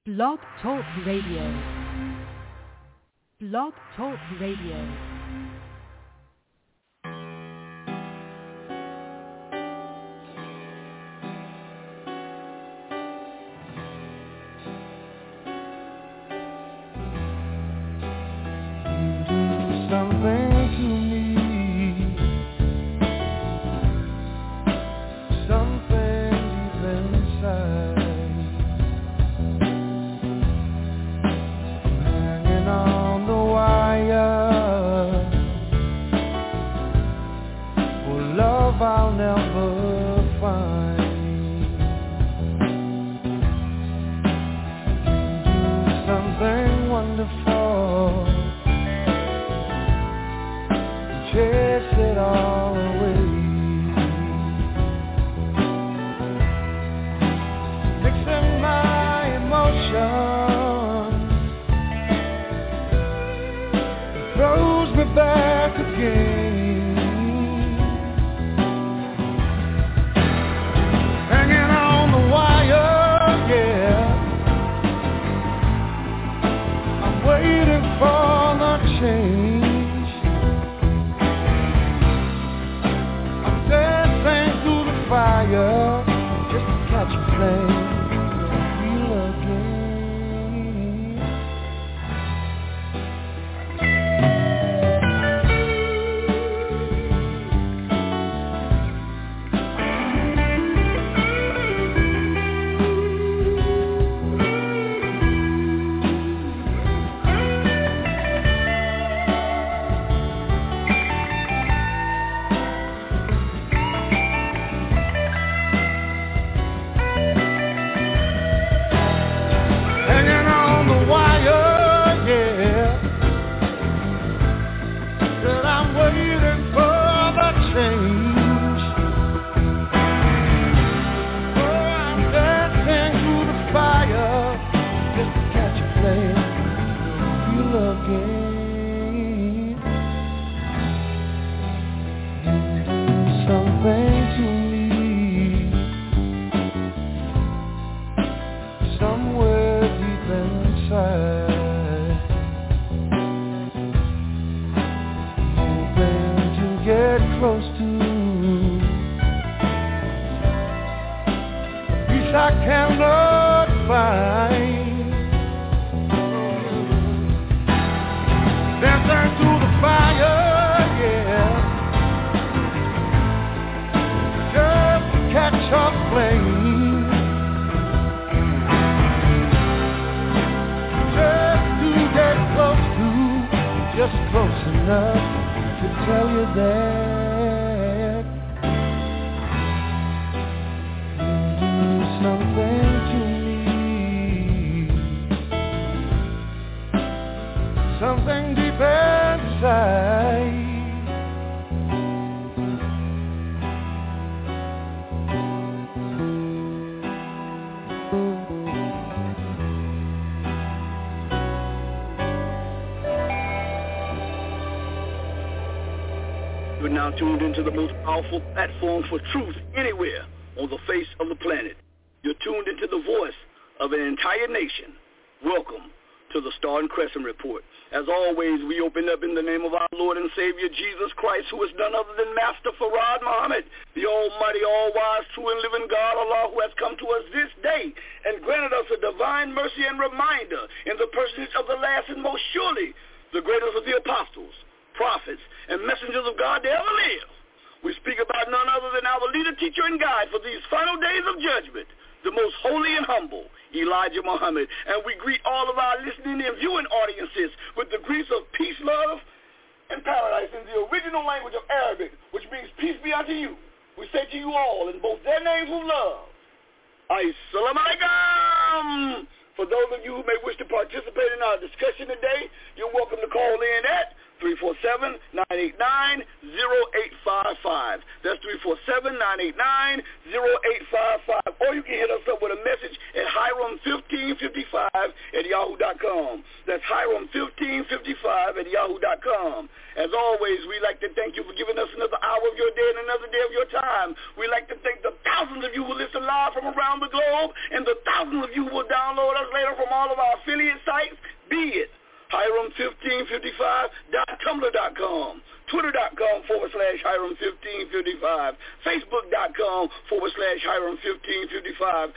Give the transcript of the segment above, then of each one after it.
Blog Talk Radio. Blog Talk Radio. Tuned into the most powerful platform for truth anywhere on the face of the planet. You're tuned into the voice of an entire nation. Welcome to the Star and Crescent Report. As always, we open up in the name of our Lord and Savior Jesus Christ, who is none other than Master Farad Muhammad, the almighty, all-wise, true and living God, Allah, who has come to us this day and granted us a divine mercy and reminder in the personage of the last and most surely the greatest of the apostles, prophets, and messengers of God to ever live. We speak about none other than our leader, teacher, and guide for these final days of judgment, the most holy and humble, Elijah Muhammad. And we greet all of our listening and viewing audiences with the greets of peace, love, and paradise in the original language of Arabic, which means peace be unto you. We say to you all in both their names of love, Assalamu alaikum. For those of you who may wish to participate in our discussion today, you're welcome to call in at 347-989-0855. That's 347-989-0855. Or you can hit us up with a message at Hiram1555@yahoo.com. That's Hiram1555@yahoo.com. As always, we like to thank you for giving us another hour of your day and another day of your time. We like to thank the thousands of you who listen live from around the globe and the thousands of you who will download us later from all of our affiliate sites, be it Hiram1555.tumblr.com, Twitter.com/Hiram1555, Facebook.com/Hiram1555,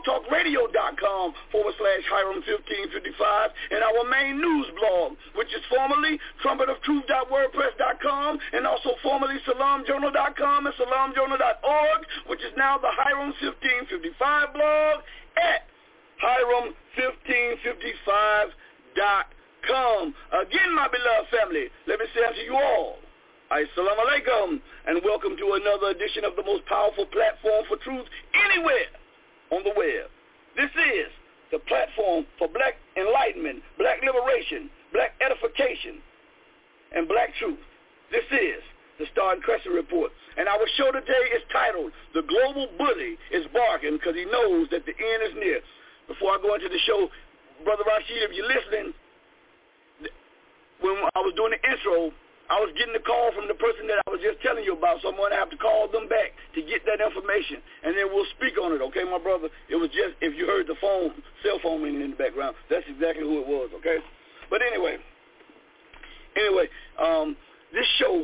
BlogTalkRadio.com/Hiram1555, and our main news blog, which is formerly TrumpetOfTruth.wordpress.com and also formerly SalamJournal.com and SalamJournal.org, which is now the Hiram1555 blog at Hiram1555.com. Again, my beloved family, let me say unto you all, Assalamu alaikum, and welcome to another edition of the most powerful platform for truth anywhere on the web. This is the platform for black enlightenment, black liberation, black edification, and black truth. This is the Star and Crescent Report. And our show today is titled, The Global Bully is Barking Because He Knows That the End is Near. Before I go into the show, Brother Rashid, if you're listening, when I was doing the intro, I was getting a call from the person that I was just telling you about, so I'm going to have to call them back to get that information, and then we'll speak on it, okay, my brother? It was just, if you heard the cell phone ringing in the background, that's exactly who it was, okay? But anyway, this show,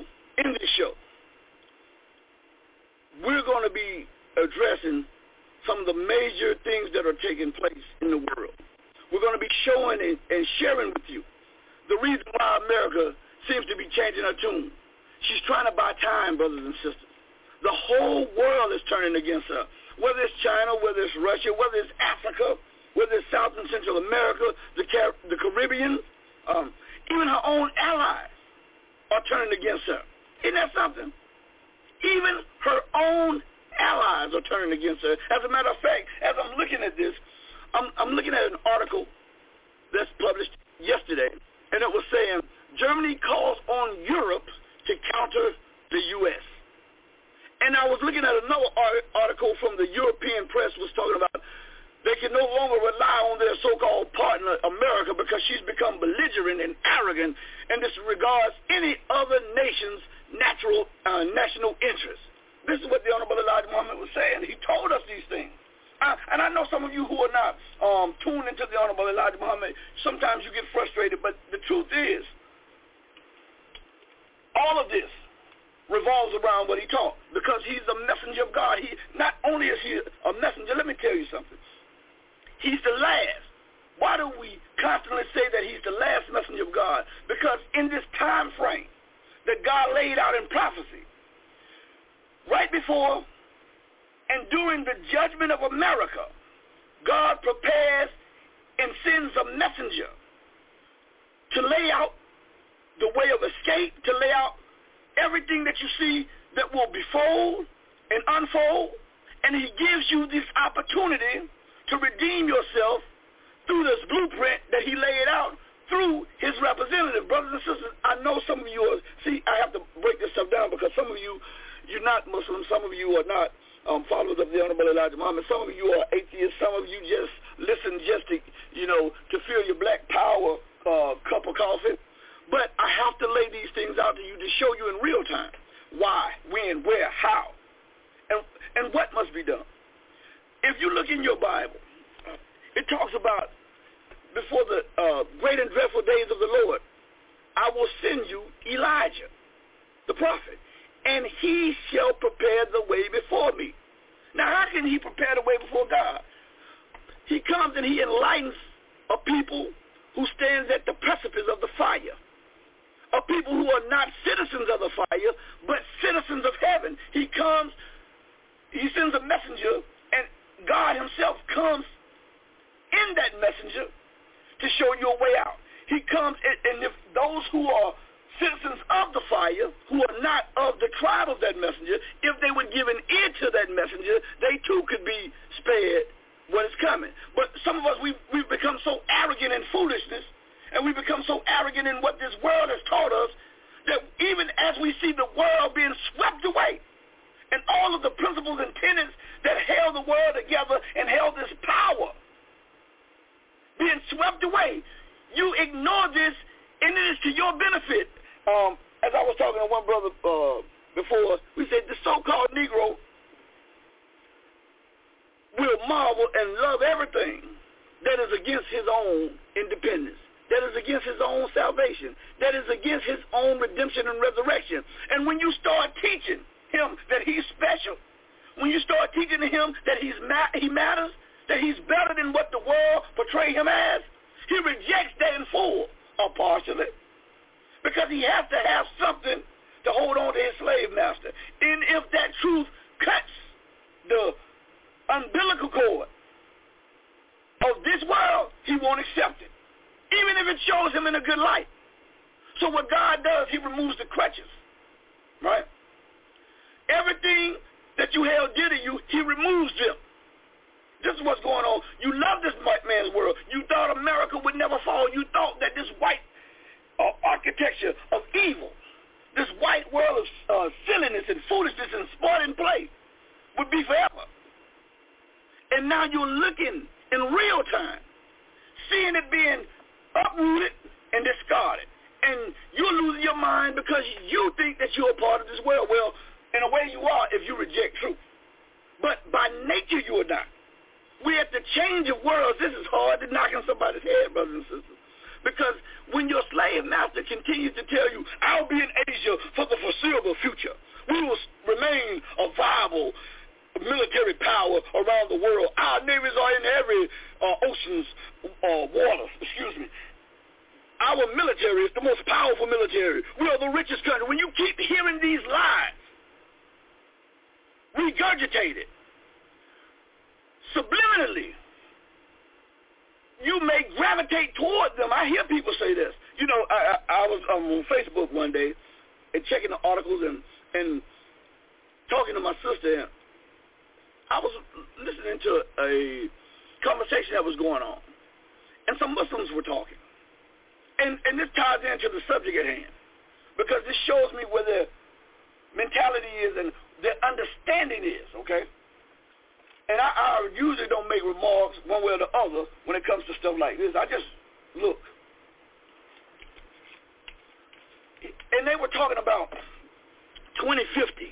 we're going to be addressing some of the major things that are taking place in the world. We're going to be showing and sharing with you the reason why America seems to be changing her tune. She's trying to buy time, brothers and sisters. The whole world is turning against her. Whether it's China, whether it's Russia, whether it's Africa, whether it's South and Central America, the Caribbean, even her own allies are turning against her. Isn't that something? Even her own allies are turning against her. As a matter of fact, as I'm looking at this, I'm looking at an article that's published yesterday, and it was saying, Germany calls on Europe to counter the U.S. And I was looking at another article from the European press was talking about they can no longer rely on their so-called partner, America, because she's become belligerent and arrogant and disregards any other nation's national interest. This is what the Honorable Elijah Muhammad was saying. He told us these things. And I know some of you who are not tuned into the Honorable Elijah Muhammad, sometimes you get frustrated, but the truth is, all of this revolves around what he taught, because he's a messenger of God. He not only is he a messenger, let me tell you something. He's the last. Why do we constantly say that he's the last messenger of God? Because in this time frame that God laid out in prophecy, right before and during the judgment of America, God prepares and sends a messenger to lay out the way of escape, to lay out everything that you see that will befall and unfold, and he gives you this opportunity to redeem yourself through this blueprint that he laid out through his representative. Brothers and sisters, I know some of you are, I have to break this stuff down because some of you, you're not Muslims, some of you are not followers of the Honorable Elijah Muhammad. Some of you are atheists. Some of you just listen just to, to fill your black power cup of coffee. But I have to lay these things out to you to show you in real time why, when, where, how, and what must be done. If you look in your Bible, it talks about before the great and dreadful days of the Lord, I will send you Elijah, the prophet, and he shall prepare the way before me. Now, how can he prepare the way before God? He comes and he enlightens a people who stands at the precipice of the fire, a people who are not citizens of the fire, but citizens of heaven. He comes, he sends a messenger, and God himself comes in that messenger to show you a way out. He comes, and if those who are citizens of the fire, who are not of the tribe of that messenger, if they would give an ear to that messenger, they too could be spared what is coming. But some of us, we've become so arrogant in foolishness, and we've become so arrogant in what this world has taught us, that even as we see the world being swept away, and all of the principles and tenets that held the world together and held this power being swept away, you ignore this, and it is to your benefit. As I was talking to one brother before, we said the so-called Negro will marvel and love everything that is against his own independence, that is against his own salvation, that is against his own redemption and resurrection. And when you start teaching him that he's special, when you start teaching him that he matters, that he's better than what the world portray him as, he rejects that in full or partially, because he has to have something to hold on to his slave master. And if that truth cuts the umbilical cord of this world, he won't accept it, even if it shows him in a good light. So what God does, he removes the crutches, right? Everything that you held dear to you, he removes them. This is what's going on. You love this white man's world. You thought America would never fall. You thought that this white architecture of evil, this white world of silliness and foolishness and sport and play would be forever. And now you're looking in real time, seeing it being uprooted and discarded. And you're losing your mind because you think that you're a part of this world. Well, in a way you are if you reject truth. But by nature you are not. We're at the change of worlds. This is hard to knock on somebody's head, brothers and sisters. Because when your slave master continues to tell you, I'll be in Asia for the foreseeable future, we will remain a viable military power around the world. Our navies are in every ocean's waters, Our military is the most powerful military. We are the richest country. When you keep hearing these lies, regurgitated, subliminally, you may gravitate toward them. I hear people say this. You know, I was on Facebook one day and checking the articles and talking to my sister. And I was listening to a conversation that was going on, and some Muslims were talking. And this ties into the subject at hand, because this shows me where their mentality is and their understanding is, okay? And I usually don't make remarks one way or the other when it comes to stuff like this. I just look. And they were talking about 2050.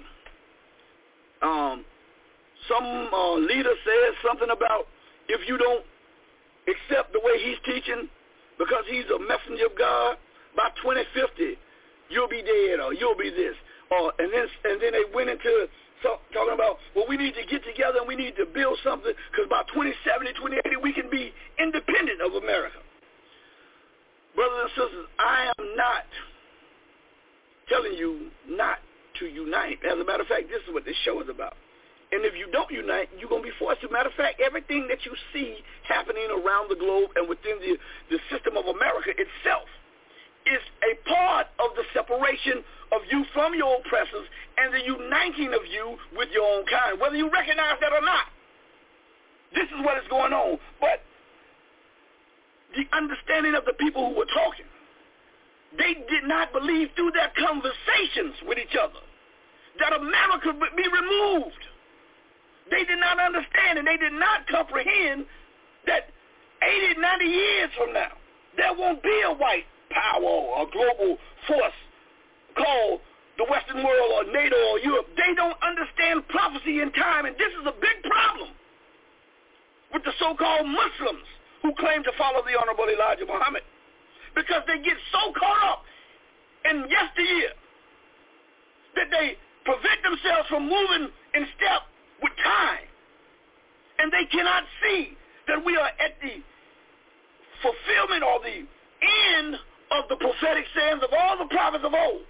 Some leader says something about if you don't accept the way he's teaching because he's a messenger of God, by 2050 you'll be dead or you'll be this. And then they went into talking about, well, we need to get together and we need to build something because by 2070, 2080, we can be independent of America. Brothers and sisters, I am not telling you not to unite. As a matter of fact, this is what this show is about. And if you don't unite, you're going to be forced to. Matter of fact, everything that you see happening around the globe and within the system of America itself is a part of the separation of you from your oppressors and the uniting of you with your own kind, whether you recognize that or not. This is what is going on. But the understanding of the people who were talking, they did not believe through their conversations with each other that America would be removed. They did not understand, and they did not comprehend that 80, 90 years from now, there won't be a white power or a global force called the Western world or NATO or Europe. They don't understand prophecy in time, and this is a big problem with the so-called Muslims who claim to follow the Honorable Elijah Muhammad, because they get so caught up in yesteryear that they prevent themselves from moving in step with time, and they cannot see that we are at the fulfillment or the end of the prophetic sayings of all the prophets of old.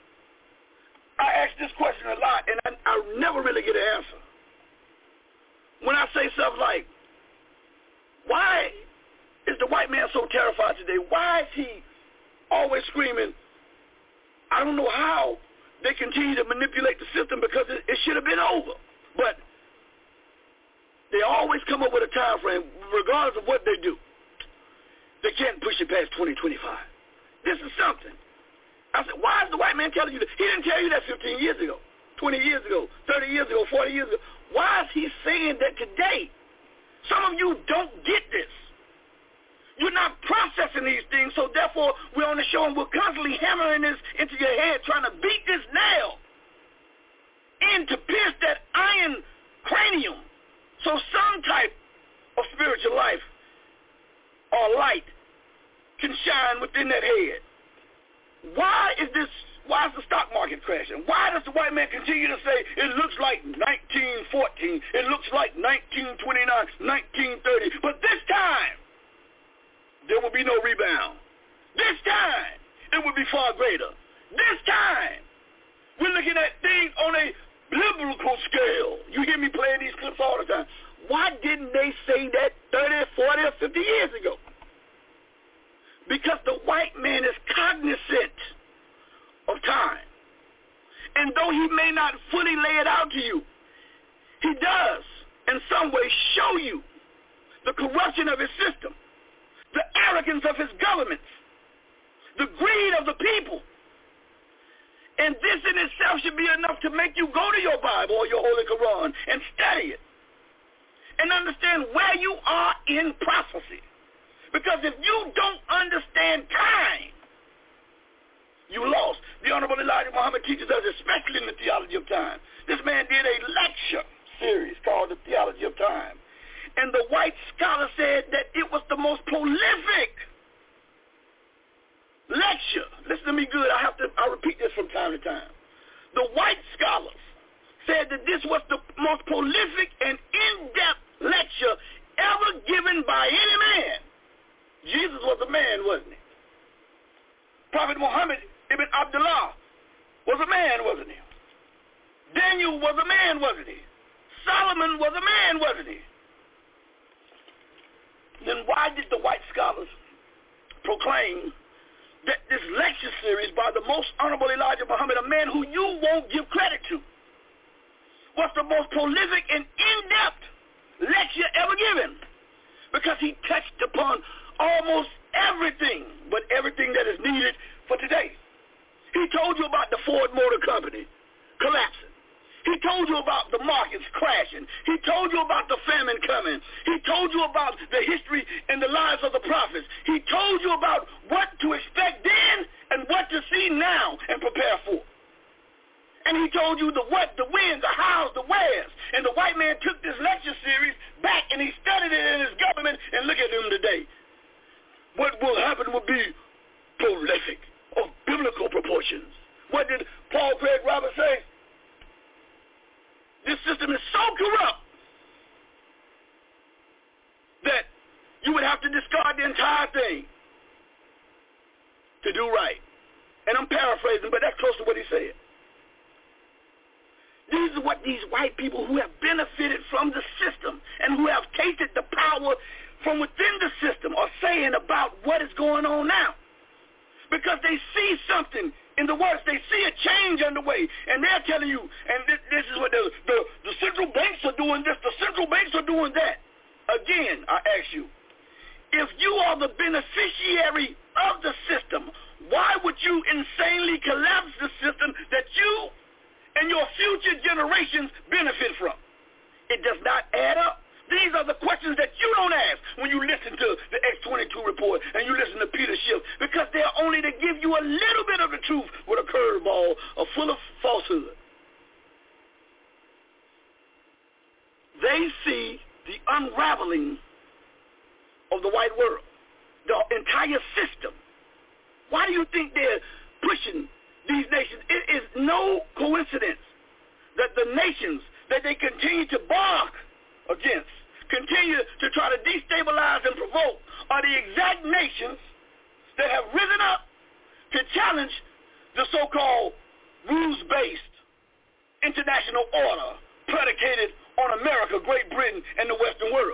I ask this question a lot, and I never really get an answer. When I say stuff like, why is the white man so terrified today? Why is he always screaming? I don't know how they continue to manipulate the system, because it should have been over. But they always come up with a time frame, regardless of what they do. They can't push it past 2025. This is something. I said, why is the white man telling you that? He didn't tell you that 15 years ago, 20 years ago, 30 years ago, 40 years ago. Why is he saying that today? Some of you don't get this. You're not processing these things, so therefore we're on the show and we're constantly hammering this into your head, trying to beat this nail in to pierce that iron cranium, so some type of spiritual life or light can shine within that head. Why is the stock market crashing? Why does the white man continue to say it looks like 1914, it looks like 1929, 1930, but this time there will be no rebound. This time it will be far greater. This time we're looking at things on a biblical scale. You hear me playing these clips all the time. Why didn't they say that 30, 40, or 50 years ago? Because the white man is cognizant of time. And though he may not fully lay it out to you, he does in some way show you the corruption of his system, the arrogance of his governments, the greed of the people. And this in itself should be enough to make you go to your Bible or your Holy Quran and study it and understand where you are in prophecy. Because if you don't understand time, you lost. The Honorable Elijah Muhammad teaches us, especially in the theology of time. This man did a lecture series called The Theology of Time. And the white scholar said that it was the most prolific lecture. Listen to me good. I'll repeat this from time to time. The white scholars said that this was the most prolific and in-depth lecture ever given by any man. Jesus was a man, wasn't he? Prophet Muhammad Ibn Abdullah was a man, wasn't he? Daniel was a man, wasn't he? Solomon was a man, wasn't he? Then why did the white scholars proclaim that this lecture series by the most honorable Elijah Muhammad, a man who you won't give credit to, was the most prolific and in-depth lecture ever given? Because he touched upon almost everything, but everything that is needed for today. He told you about the Ford Motor Company collapsing. He told you about the markets crashing. He told you about the famine coming. He told you about the history and the lives of the prophets. He told you about what to expect then and what to see now and prepare for. And he told you the what, the when, the hows, the wheres. And the white man took this lecture series back and he studied it in his government, and look at him today. What will happen will be prolific, of biblical proportions. What did Paul Craig Roberts say? This system is so corrupt that you would have to discard the entire thing to do right. And I'm paraphrasing, but that's close to what he said. These are what these white people who have benefited from the system and who have tasted the power from within the system are saying about what is going on now. Because they see something in the works. They see a change underway. And they're telling you, and this is what the central banks are doing this, the central banks are doing that. Again, I ask you, if you are the beneficiary of the system, why would you insanely collapse the system that you and your future generations benefit from? It does not add up. These are the questions that you don't ask when you listen to the X-22 report and you listen to Peter Schiff, because they're only to give you a little bit of the truth with a curveball full of falsehood. They see the unraveling of the white world, the entire system. Why do you think they're pushing these nations? It is no coincidence that the nations that they continue to bark against, continue to try to destabilize and provoke, are the exact nations that have risen up to challenge the so-called rules-based international order predicated on America, Great Britain, and the Western world.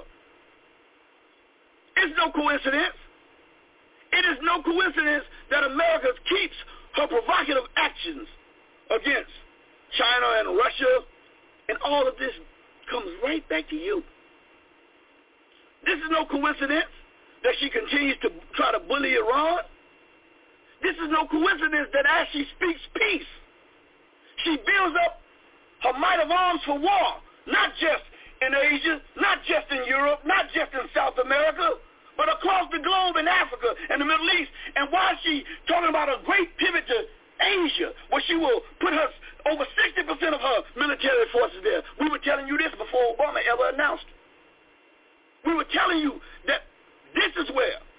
It's no coincidence. It is no coincidence that America keeps her provocative actions against China and Russia, and all of this comes right back to you. This is no coincidence that she continues to try to bully Iran. This is no coincidence that as she speaks peace, she builds up her might of arms for war, not just in Asia, not just in Europe, not just in South America, but across the globe in Africa and the Middle East. And why is she talking about a great pivot to Asia, where she will put her over 60% of her military forces there? We were telling you this before Obama ever announced. We were telling you that this is where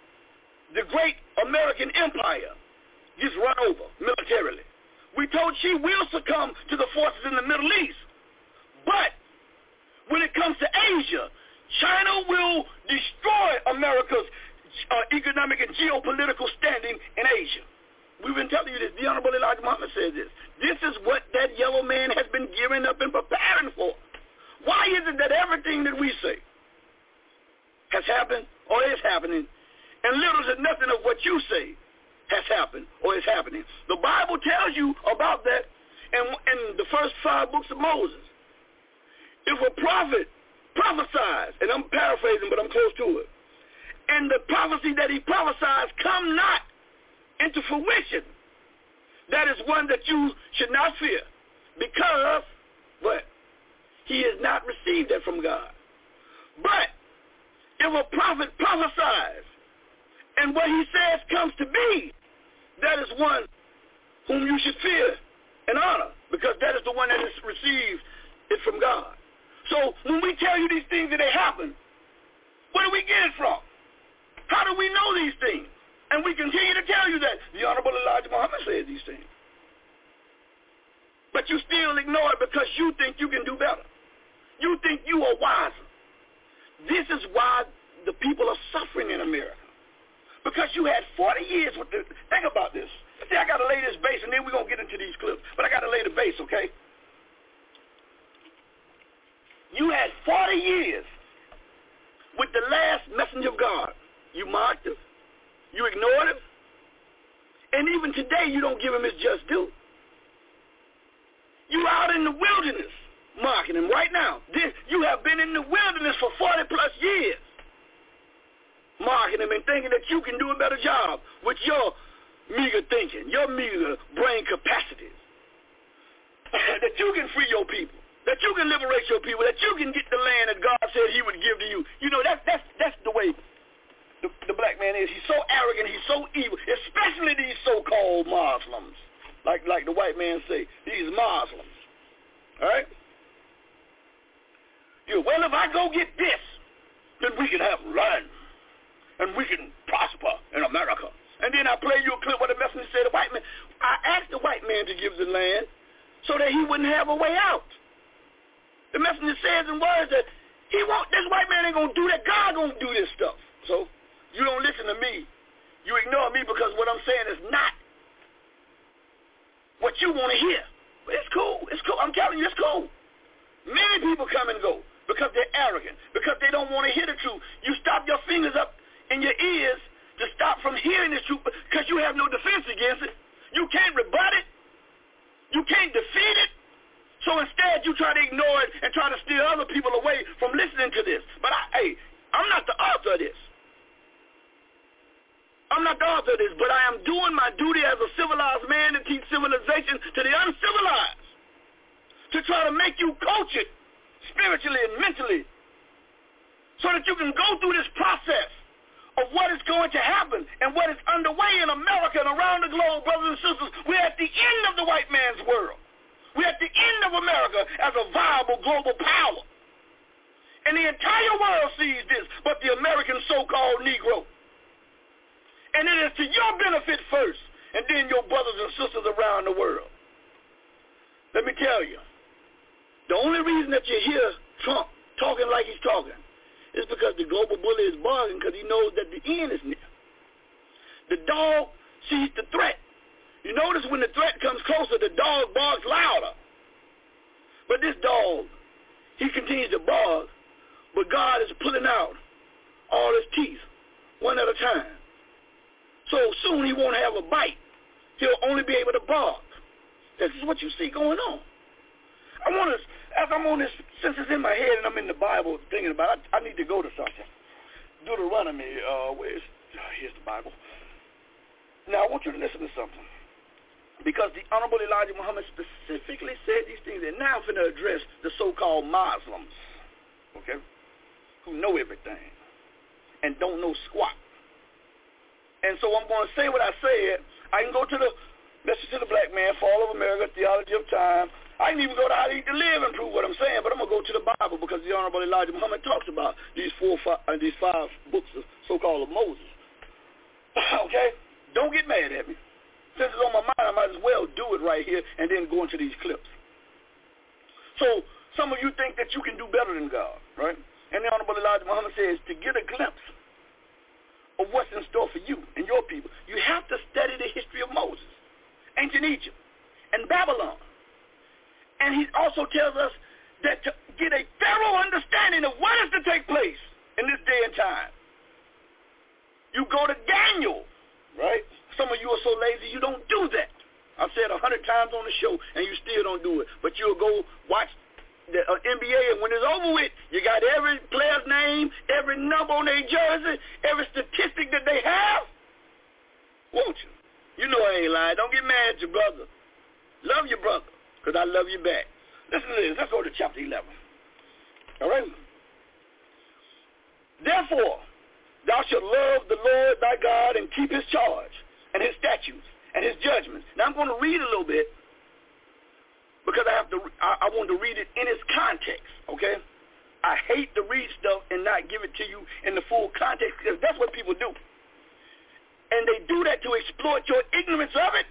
great American empire gets run over militarily. We told she will succumb to the forces in the Middle East. But when it comes to Asia, China will destroy America's economic and geopolitical standing in Asia. We've been telling you this. The Honorable Elijah Muhammad said this. This is what that yellow man has been gearing up and preparing for. Why is it that everything that we say has happened or is happening, and little to nothing of what you say has happened or is happening? The Bible tells you about that in the first 5 books of Moses. If a prophet prophesies, and I'm paraphrasing, but I'm close to it, and the prophecy that he prophesies come not into fruition, that is one that you should not fear, because what? He has not received that from God. But if a prophet prophesies and what he says comes to be, that is one whom you should fear and honor, because that is the one that has received it from God. So when we tell you these things that they happen, where do we get it from? How do we know these things? And we continue to tell you that. The Honorable Elijah Muhammad said these things. But you still ignore it because you think you can do better. You think you are wiser. This is why the people are suffering in America. Because you had 40 years with the... Think about this. See, I got to lay this base, and then we're going to get into these clips. But I got to lay the base, okay? You had 40 years with the last messenger of God. You mocked him. You ignored him. And even today, you don't give him his just due. You out in the wilderness mocking him right now. You have been in the wilderness for 40 plus years mocking him and thinking that you can do a better job with your meager thinking, your meager brain capacities, that you can free your people, that you can liberate your people, that you can get the land that God said he would give to you. You know, that's the way the black man is. He's so arrogant, he's so evil, especially these so-called Muslims, like the white man say, these Muslims. All right? Well, if I go get this, then we can have land, and we can prosper in America. And then I play you a clip where the messenger said, the white man, I asked the white man to give the land so that he wouldn't have a way out. The messenger says in words that this white man ain't going to do that. God going to do this stuff. So you don't listen to me. You ignore me because what I'm saying is not what you want to hear. It's cool. It's cool. I'm telling you, it's cool. Many people come and go because they're arrogant, because they don't want to hear the truth. You stop your fingers up in your ears to stop from hearing the truth because you have no defense against it. You can't rebut it. You can't defeat it. So instead, you try to ignore it and try to steer other people away from listening to this. But I'm not the author of this. I'm not the author of this, but I am doing my duty as a civilized man to teach civilization to the uncivilized, to try to make you coach it spiritually and mentally so that you can go through this process of what is going to happen and what is underway in America and around the globe, brothers and sisters. We're at the end of the white man's world. We're at the end of America as a viable global power. And the entire world sees this, but the American so-called Negro. And it is to your benefit first, and then your brothers and sisters around the world. Let me tell you, the only reason that you hear Trump talking like he's talking is because the global bully is bargaining because he knows that the end is near. The dog sees the threat. You notice when the threat comes closer, the dog barks louder. But this dog, he continues to bark, but God is pulling out all his teeth one at a time. So soon he won't have a bite. He'll only be able to bark. This is what you see going on. I want to, as I'm on this, since it's in my head and I'm in the Bible thinking about it, I need to go to something. Deuteronomy, here's the Bible. Now I want you to listen to something. Because the Honorable Elijah Muhammad specifically said these things, and now I'm going to address the so-called Muslims, okay, who know everything and don't know squat. And so I'm going to say what I said. I can go to the Message to the Black Man, Fall of America, Theology of Time. I can even go to How to Eat to Live and prove what I'm saying, but I'm going to go to the Bible because the Honorable Elijah Muhammad talks about these 5 books of so-called of Moses. Okay? Don't get mad at me. Since it's on my mind, I might as well do it right here and then go into these clips. So some of you think that you can do better than God, right? And the Honorable Elijah Muhammad says to get a glimpse of what's in store for you and your people, you have to study the history of Moses, ancient Egypt, and Babylon. And he also tells us that to get a thorough understanding of what is to take place in this day and time, you go to Daniel, right? Some of you are so lazy you don't do that. I've said 100 times on the show, and you still don't do it. But you'll go watch the NBA, and when it's over with, you got every player's name, every number on their jersey, every statistic that they have. Won't you? You know I ain't lying. Don't get mad at your brother. Love your brother, because I love you back. Listen to this. Let's go to chapter 11. All right? Therefore, thou shalt love the Lord thy God and keep his charge and his statutes and his judgments. Now I'm going to read a little bit because I want to read it in its context, okay? I hate to read stuff and not give it to you in the full context because that's what people do. And they do that to exploit your ignorance of it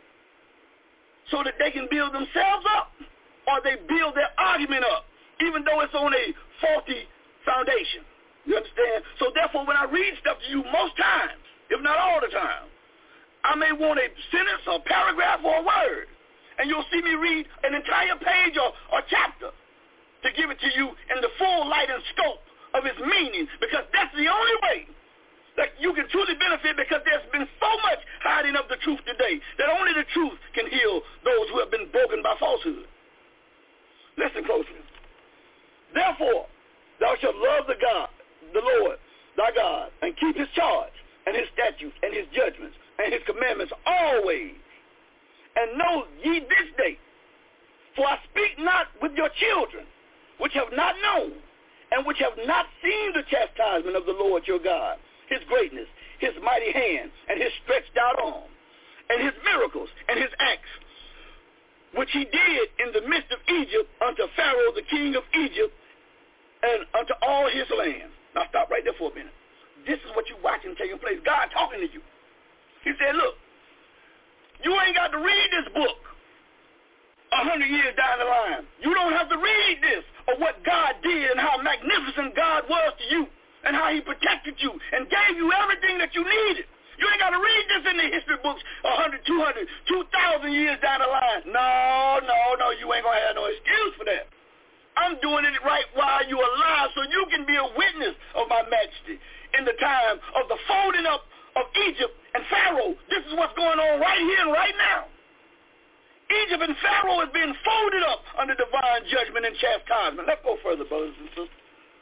so that they can build themselves up or they build their argument up, even though it's on a faulty foundation. You understand? So therefore, when I read stuff to you most times, if not all the time, I may want a sentence or paragraph or a word. And you'll see me read an entire page or chapter to give it to you in the full light and scope of its meaning, because that's the only way that you can truly benefit, because there's been so much hiding of the truth today that only the truth can heal those who have been broken by falsehood. Listen closely. Therefore, thou shalt love the Lord thy God, and keep his charge and his statutes and his judgments and his commandments always. And know ye this day, for I speak not with your children, which have not known, and which have not seen the chastisement of the Lord your God, his greatness, his mighty hand, and his stretched out arm, and his miracles, and his acts, which he did in the midst of Egypt unto Pharaoh the king of Egypt, and unto all his land. Now stop right there for a minute. This is what you're watching taking place. God talking to you. He said, look, you ain't got to read this book 100 years down the line. You don't have to read this of what God did and how magnificent God was to you and how he protected you and gave you everything that you needed. You ain't got to read this in the history books 100, 200, 2,000 years down the line. No, you ain't going to have no excuse for that. I'm doing it right while you're alive so you can be a witness of my majesty in the time of the folding up of Egypt and Pharaoh. This is what's going on right here and right now. Egypt and Pharaoh is being folded up under divine judgment and chastisement. Let's go further, brothers and sisters.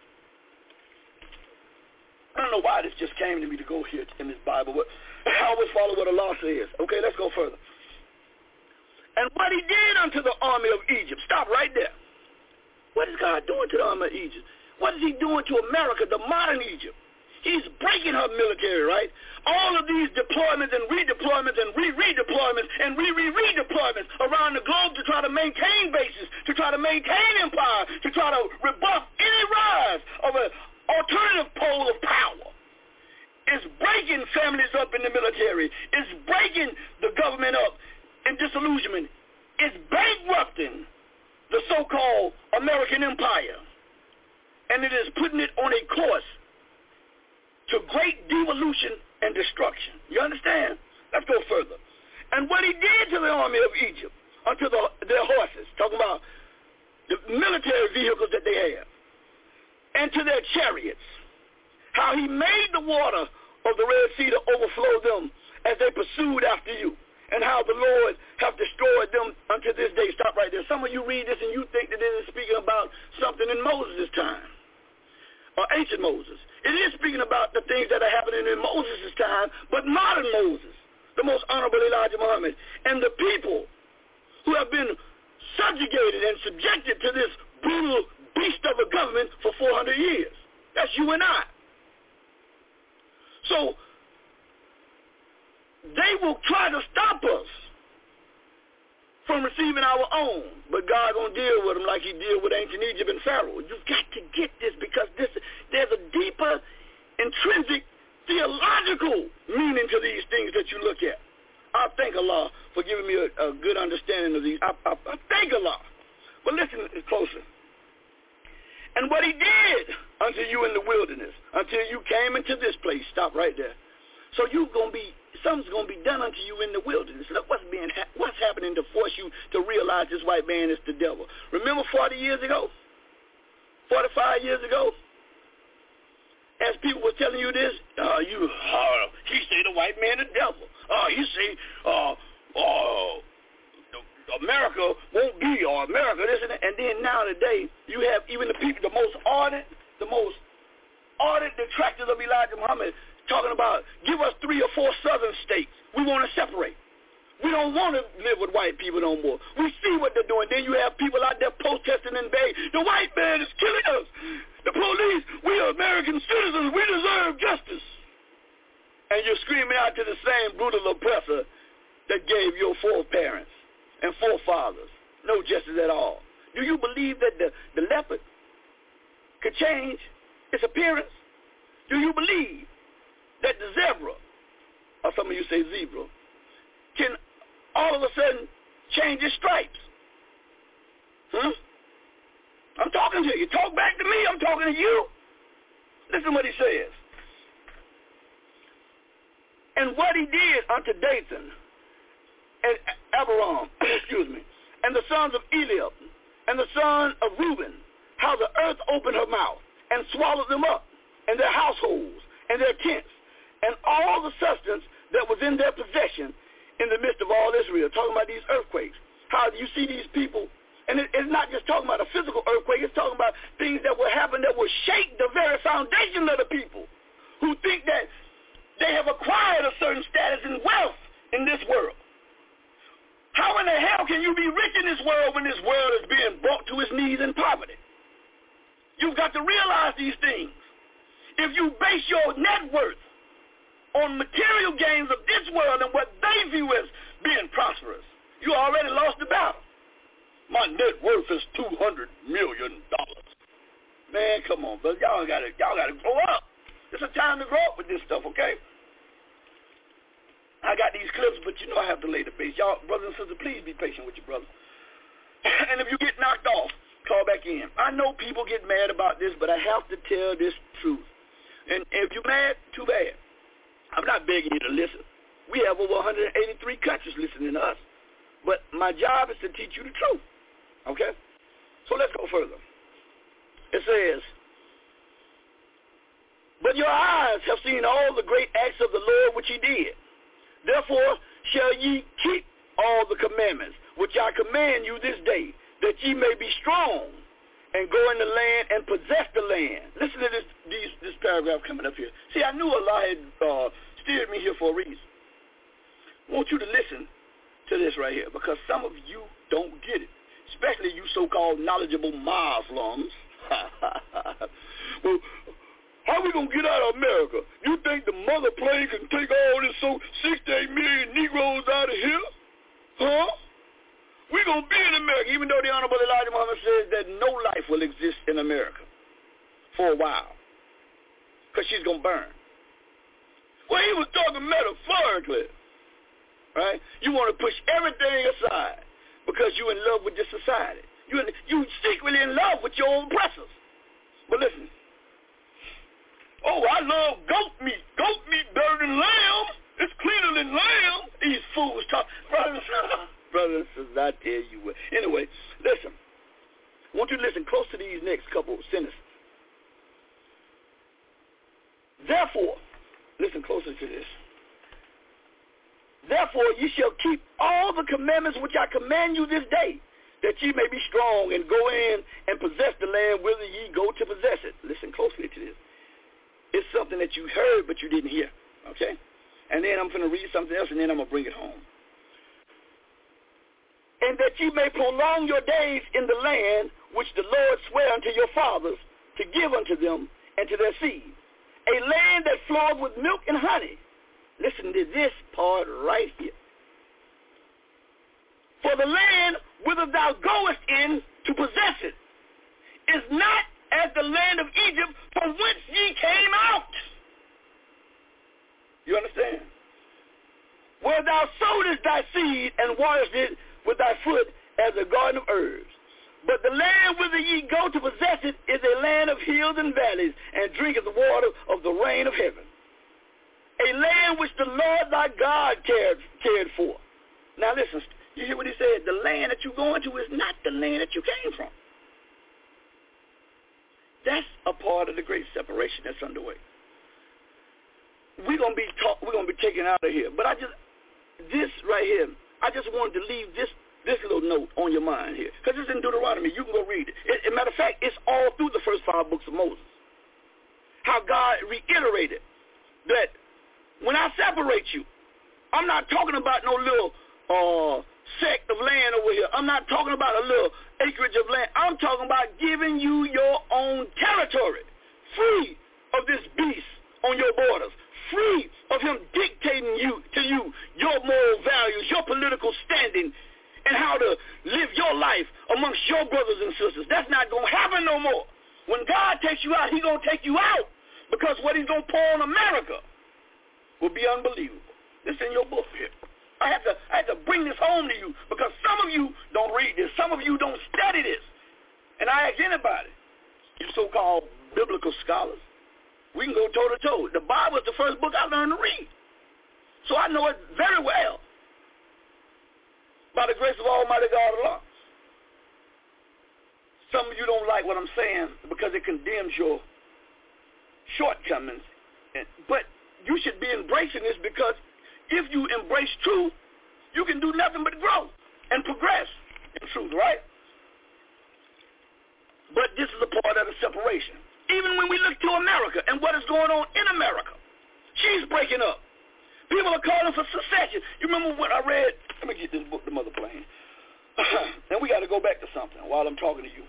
I don't know why this just came to me to go here in this Bible, but I always follow what Allah says. Okay, let's go further. And what he did unto the army of Egypt. Stop right there. What is God doing to the army of Egypt? What is he doing to America, the modern Egypt? He's breaking her military, right? All of these deployments and redeployments and redeployments and redeployments around the globe to try to maintain bases, to try to maintain empire, to try to rebuff any rise of an alternative pole of power. It's breaking families up in the military. It's breaking the government up in disillusionment. It's bankrupting the so-called American empire. And it is putting it on a course to great devolution and destruction. You understand? Let's go further. And what he did to the army of Egypt, unto their horses, talking about the military vehicles that they have, and to their chariots, how he made the water of the Red Sea to overflow them as they pursued after you, and how the Lord have destroyed them unto this day. Stop right there. Some of you read this and you think that it is speaking about something in Moses' time, or ancient Moses. It is speaking about the things that are happening in Moses' time, but modern Moses, the most honorable Elijah Muhammad, and the people who have been subjugated and subjected to this brutal beast of a government for 400 years. That's you and I. So they will try to stop us from receiving our own, but God gonna deal with them like he did with ancient Egypt and Pharaoh. You've got to get this, because there's a deeper intrinsic theological meaning to these things that you look at. I thank Allah for giving me a good understanding of these. I thank Allah. But listen closer. And what he did unto you in the wilderness, until you came into this place. Stop right there. So something's going to be done unto you in the wilderness. Look what's happening to force you to realize this white man is the devil. Remember 40 years ago? 45 years ago? As people were telling you this, he say the white man the devil. He say, America won't be, or America this and that. And then now today, you have even the people, the most ardent detractors of Elijah Muhammad talking about, give us 3 or 4 southern states. We want to separate. We don't want to live with white people no more. We see what they're doing. Then you have people out there protesting and begging, the white man is killing us. The police, we are American citizens. We deserve justice. And you're screaming out to the same brutal oppressor that gave your foreparents and forefathers no justice at all. Do you believe that the leopard could change its appearance? Do you believe that the zebra, or some of you say zebra, can all of a sudden change its stripes? I'm talking to you. Talk back to me. I'm talking to you. Listen what he says. And what he did unto Dathan and Abiram, and the sons of Eliab, and the son of Reuben, how the earth opened her mouth and swallowed them up, and their households, and their tents, and all the substance that was in their possession in the midst of all Israel. Talking about these earthquakes. How you see these people, and it's not just talking about a physical earthquake, it's talking about things that will happen that will shake the very foundation of the people who think that they have acquired a certain status and wealth in this world. How in the hell can you be rich in this world when this world is being brought to its knees in poverty? You've got to realize these things. If you base your net worth on material gains of this world and what they view as being prosperous, you already lost the battle. My net worth is $200 million. Man, come on, brother. Y'all gotta grow up. It's a time to grow up with this stuff, okay? I got these clips, but you know I have to lay the base. Y'all, brothers and sisters, please be patient with your brother. And if you get knocked off, call back in. I know people get mad about this, but I have to tell this truth. And if you're mad, too bad. I'm not begging you to listen. We have over 183 countries listening to us. But my job is to teach you the truth. Okay? So let's go further. It says, but your eyes have seen all the great acts of the Lord which he did. Therefore shall ye keep all the commandments which I command you this day, that ye may be strong and go in the land and possess the land. Listen to this paragraph coming up here. See, I knew Allah had steered me here for a reason. I want you to listen to this right here, because some of you don't get it, especially you so-called knowledgeable Muslims. Well, how we going to get out of America? You think the mother plane can take all this 68 million Negroes out of here? Huh? We're going to be in America, even though the Honorable Elijah Muhammad says that no life will exist in America for a while, because she's going to burn. Well, he was talking metaphorically, right? You want to push everything aside because you're in love with this society. You secretly in love with your oppressors. But listen. Oh, I love goat meat. Goat meat better than lamb. It's cleaner than lamb. These fools talk. Brothers and sisters, I tell you what. Anyway, listen. I want you to listen close to these next couple of sentences. Therefore, listen closer to this. Therefore, ye shall keep all the commandments which I command you this day, that ye may be strong and go in and possess the land whither ye go to possess it. Listen closely to this. It's something that you heard but you didn't hear, okay? And then I'm going to read something else, and then I'm going to bring it home. And that ye may prolong your days in the land which the Lord sware unto your fathers to give unto them and to their seed, a land that floweth with milk and honey. Listen to this part right here. For the land whither thou goest in to possess it is not as the land of Egypt from whence ye came out. You understand? Where thou sowest thy seed and waterest it with thy foot as a garden of herbs. But the land whither ye go to possess it is a land of hills and valleys, and drinketh the water of the rain of heaven. A land which the Lord thy God cared for. Now listen, you hear what he said? The land that you're going to is not the land that you came from. That's a part of the great separation that's underway. We're gonna be taken out of here. But this right here, I just wanted to leave this little note on your mind here, because it's in Deuteronomy. You can go read it. As a matter of fact, it's all through the first 5 books of Moses. How God reiterated that when I separate you, I'm not talking about no little sect of land over here. I'm not talking about a little acreage of land. I'm talking about giving you your own territory, free of this beast on your borders, free of him dictating to you your moral values, your political standing, and how to live your life amongst your brothers and sisters. That's not going to happen no more. When God takes you out, he's going to take you out, because what he's going to pour on America will be unbelievable. This in your book here. I have to bring this home to you, because some of you don't read this. Some of you don't study this. And I ask anybody, you so-called biblical scholars, we can go toe-to-toe. The Bible is the first book I learned to read. So I know it very well. By the grace of Almighty God alone. Some of you don't like what I'm saying because it condemns your shortcomings. But you should be embracing this, because if you embrace truth, you can do nothing but grow and progress in truth, right? But this is a part of the separation. Even when we look to America and what is going on in America, she's breaking up. People are calling for secession. You remember what I read? Let me get this book, The Mother Plane. And we got to go back to something while I'm talking to you.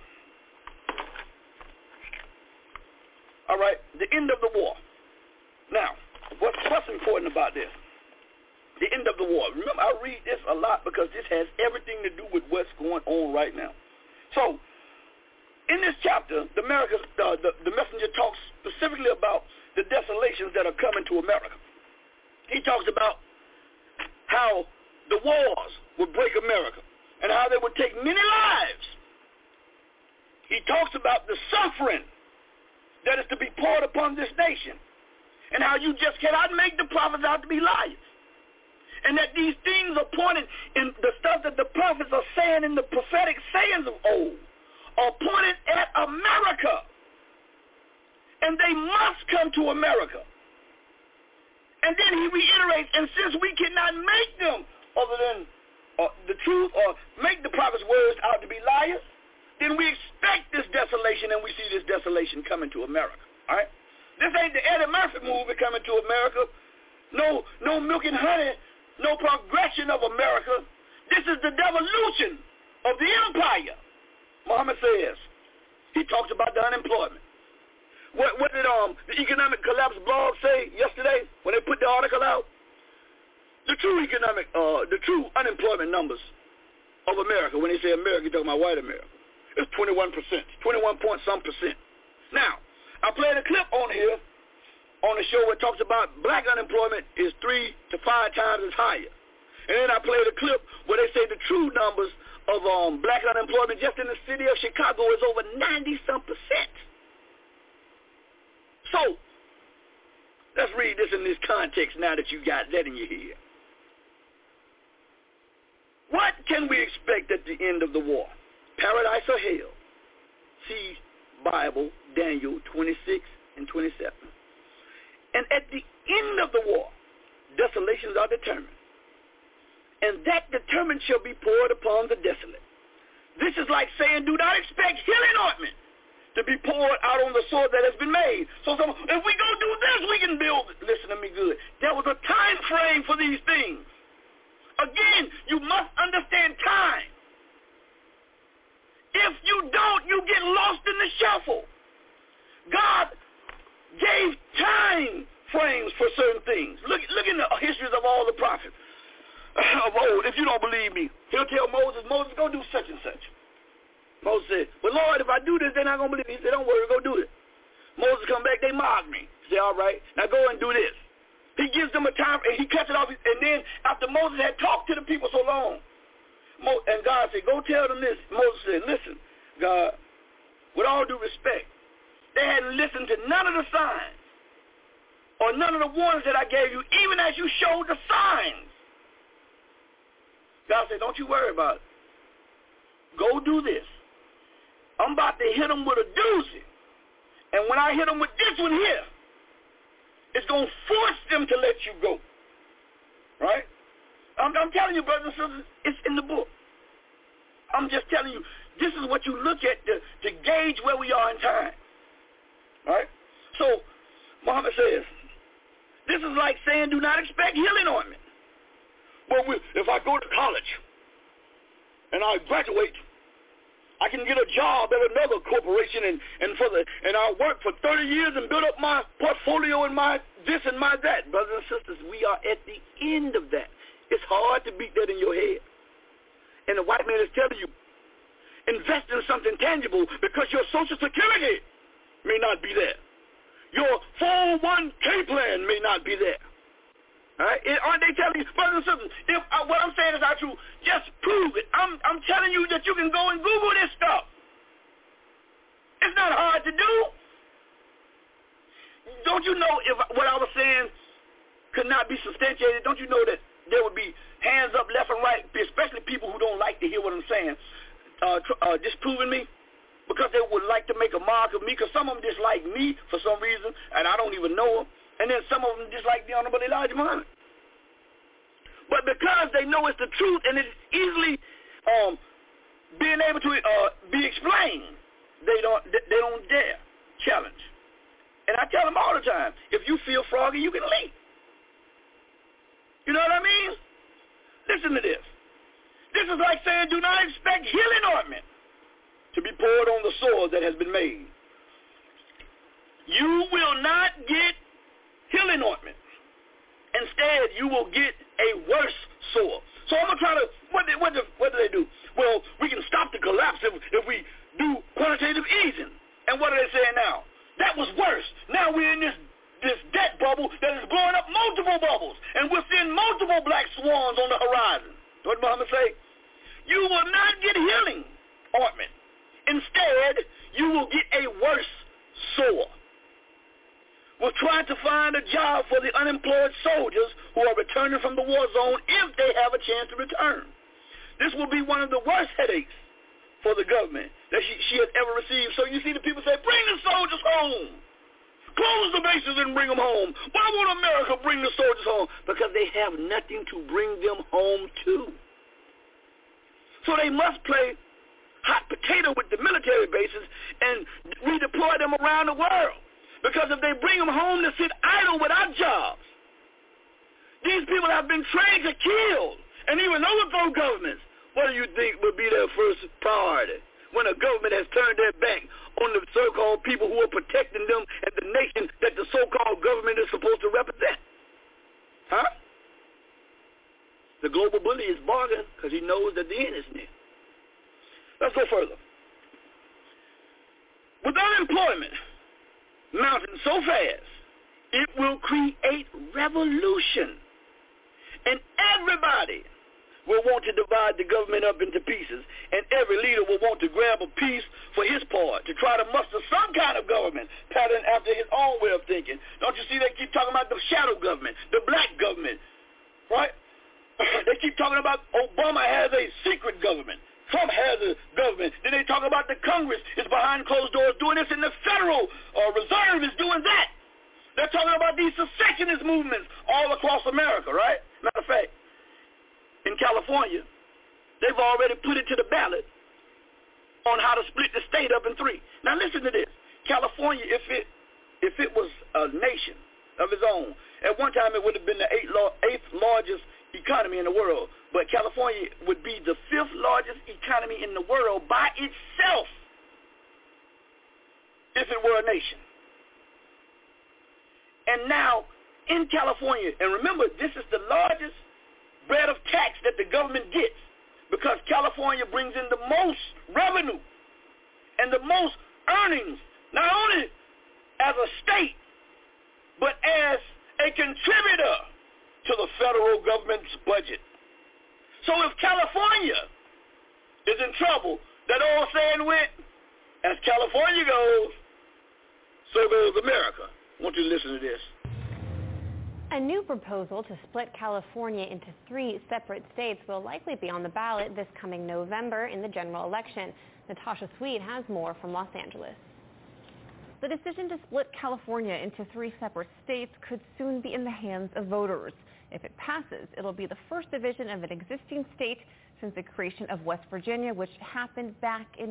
All right, the end of the war. Now, what's important about this? The end of the war. Remember, I read this a lot because this has everything to do with what's going on right now. So, in this chapter, the messenger talks specifically about the desolations that are coming to America. He talks about how the wars would break America and how they would take many lives. He talks about the suffering that is to be poured upon this nation, and how you just cannot make the prophets out to be liars. And that these things are pointed in the stuff that the prophets are saying in the prophetic sayings of old are pointed at America. And they must come to America. And then he reiterates, and since we cannot make them other than the truth, or make the prophet's words out to be liars, then we expect this desolation, and we see this desolation coming to America. All right? This ain't the Eddie Murphy movie coming to America. No milk and honey, no progression of America. This is the devolution of the empire. Muhammad says. He talks about the unemployment. What did the Economic Collapse blog say yesterday when they put the article out? The true unemployment numbers of America, when they say America, you're talking about white America, it's 21%, 21-point-some%. Now, I played a clip on here on the show where it talks about black unemployment is 3 to 5 times as higher. And then I played a clip where they say the true numbers of black unemployment just in the city of Chicago is over 90-some%. So, let's read this in this context now that you got that in your head. What can we expect at the end of the war? Paradise or hell? See Bible, Daniel 26 and 27. And at the end of the war, desolations are determined. And that determined shall be poured upon the desolate. This is like saying, do not expect healing ointment to be poured out on the sword that has been made. So if we go do this, we can build it. Listen to me good. There was a time frame for these things. Again, you must understand time. If you don't, you get lost in the shuffle. God gave time frames for certain things. Look in the histories of all the prophets of old. If you don't believe me, he'll tell Moses, go do such and such. Moses said, well, Lord, if I do this, they're not going to believe me. He said, don't worry, go do it. Moses come back, they mock me. He said, all right, now go and do this. He gives them a time, and he cuts it off. And then after Moses had talked to the people so long, and God said, go tell them this. Moses said, listen, God, with all due respect, they hadn't listened to none of the signs or none of the warnings that I gave you, even as you showed the signs. God said, don't you worry about it. Go do this. I'm about to hit them with a doozy. And when I hit them with this one here, it's going to force them to let you go. Right? I'm telling you, brothers and sisters, it's in the book. I'm just telling you, this is what you look at to gauge where we are in time. Right? So, Muhammad says, this is like saying do not expect healing ointment. Well, if I go to college and I graduate, I can get a job at another corporation and I'll work for 30 years and build up my portfolio and my this and my that. Brothers and sisters, we are at the end of that. It's hard to beat that in your head. And the white man is telling you, invest in something tangible because your Social Security may not be there. Your 401k plan may not be there. All right? Aren't they telling you, brothers and sisters, if what I'm saying is not true, just prove it. I'm telling you that you can go and Google this stuff. It's not hard to do. Don't you know if what I was saying could not be substantiated? Don't you know that there would be hands up left and right, especially people who don't like to hear what I'm saying, disproving me? Because they would like to make a mark of me, because some of them dislike me for some reason, and I don't even know them. And then some of them dislike the Honorable Elijah Muhammad. But because they know it's the truth and it's easily being able to be explained, they don't dare challenge. And I tell them all the time, if you feel froggy, you can leave. You know what I mean? Listen to this. This is like saying do not expect healing ointment to be poured on the sore that has been made. You will not get healing ointment. Instead, you will get a worse sore. So I'm going to try to, what do they do? Well, we can stop the collapse if we do quantitative easing. And what are they saying now? That was worse. Now we're in this debt bubble that is blowing up multiple bubbles. And we're seeing multiple black swans on the horizon. What did Muhammad say? You will not get healing ointment. Instead, you will get a worse sore. We're trying to find a job for the unemployed soldiers who are returning from the war zone if they have a chance to return. This will be one of the worst headaches for the government that she has ever received. So you see the people say, bring the soldiers home. Close the bases and bring them home. Why won't America bring the soldiers home? Because they have nothing to bring them home to. So they must play hot potato with the military bases and redeploy them around the world. Because if they bring them home to sit idle without jobs, these people have been trained to kill and even overthrow governments. What do you think would be their first priority when a government has turned their back on the so-called people who are protecting them and the nation that the so-called government is supposed to represent? Huh? The global bully is bargaining because he knows that the end is near. Let's go further. With unemployment mounting so fast, it will create revolution. And everybody will want to divide the government up into pieces, and every leader will want to grab a piece for his part to try to muster some kind of government pattern after his own way of thinking. Don't you see they keep talking about the shadow government, the black government, right? They keep talking about Obama has a secret government. Trump has a government. Then they talk about the Congress is behind closed doors doing this, and the Federal Reserve is doing that. They're talking about these secessionist movements all across America, right? Matter of fact, in California, they've already put it to the ballot on how to split the state up in three. Now listen to this. California, if it was a nation of its own, at one time it would have been the eighth largest economy in the world, but California would be the fifth largest economy in the world by itself if it were a nation. And now in California, and remember, this is the largest bread of tax that the government gets because California brings in the most revenue and the most earnings, not only as a state, but as a contributor to the federal government's budget. So if California is in trouble, that old saying went, as California goes, so goes America. I want you to listen to this. A new proposal to split California into 3 separate states will likely be on the ballot this coming November in the general election. Natasha Sweet has more from Los Angeles. The decision to split California into 3 separate states could soon be in the hands of voters. If it passes, it'll be the first division of an existing state since the creation of West Virginia, which happened back in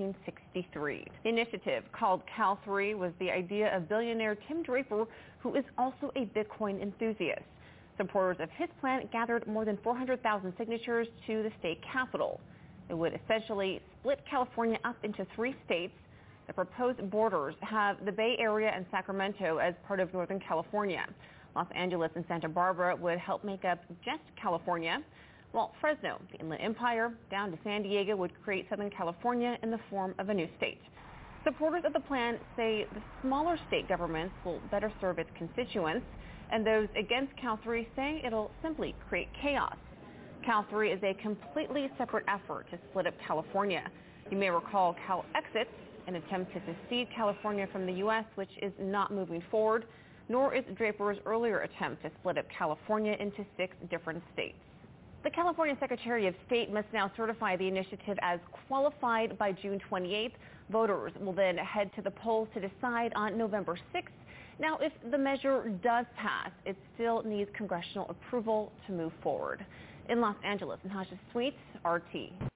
1863. The initiative, called Cal 3, was the idea of billionaire Tim Draper, who is also a Bitcoin enthusiast. Supporters of his plan gathered more than 400,000 signatures to the state capitol. It would essentially split California up into 3 states. The proposed borders have the Bay Area and Sacramento as part of Northern California. Los Angeles and Santa Barbara would help make up just California, while Fresno, the Inland Empire, down to San Diego would create Southern California in the form of a new state. Supporters of the plan say the smaller state governments will better serve its constituents, and those against Cal 3 say it'll simply create chaos. Cal 3 is a completely separate effort to split up California. You may recall Cal Exits, an attempt to secede California from the U.S., which is not moving forward, nor is Draper's earlier attempt to split up California into 6 different states. The California Secretary of State must now certify the initiative as qualified by June 28th. Voters will then head to the polls to decide on November 6th. Now, if the measure does pass, it still needs congressional approval to move forward. In Los Angeles, Natasha Sweet, RT.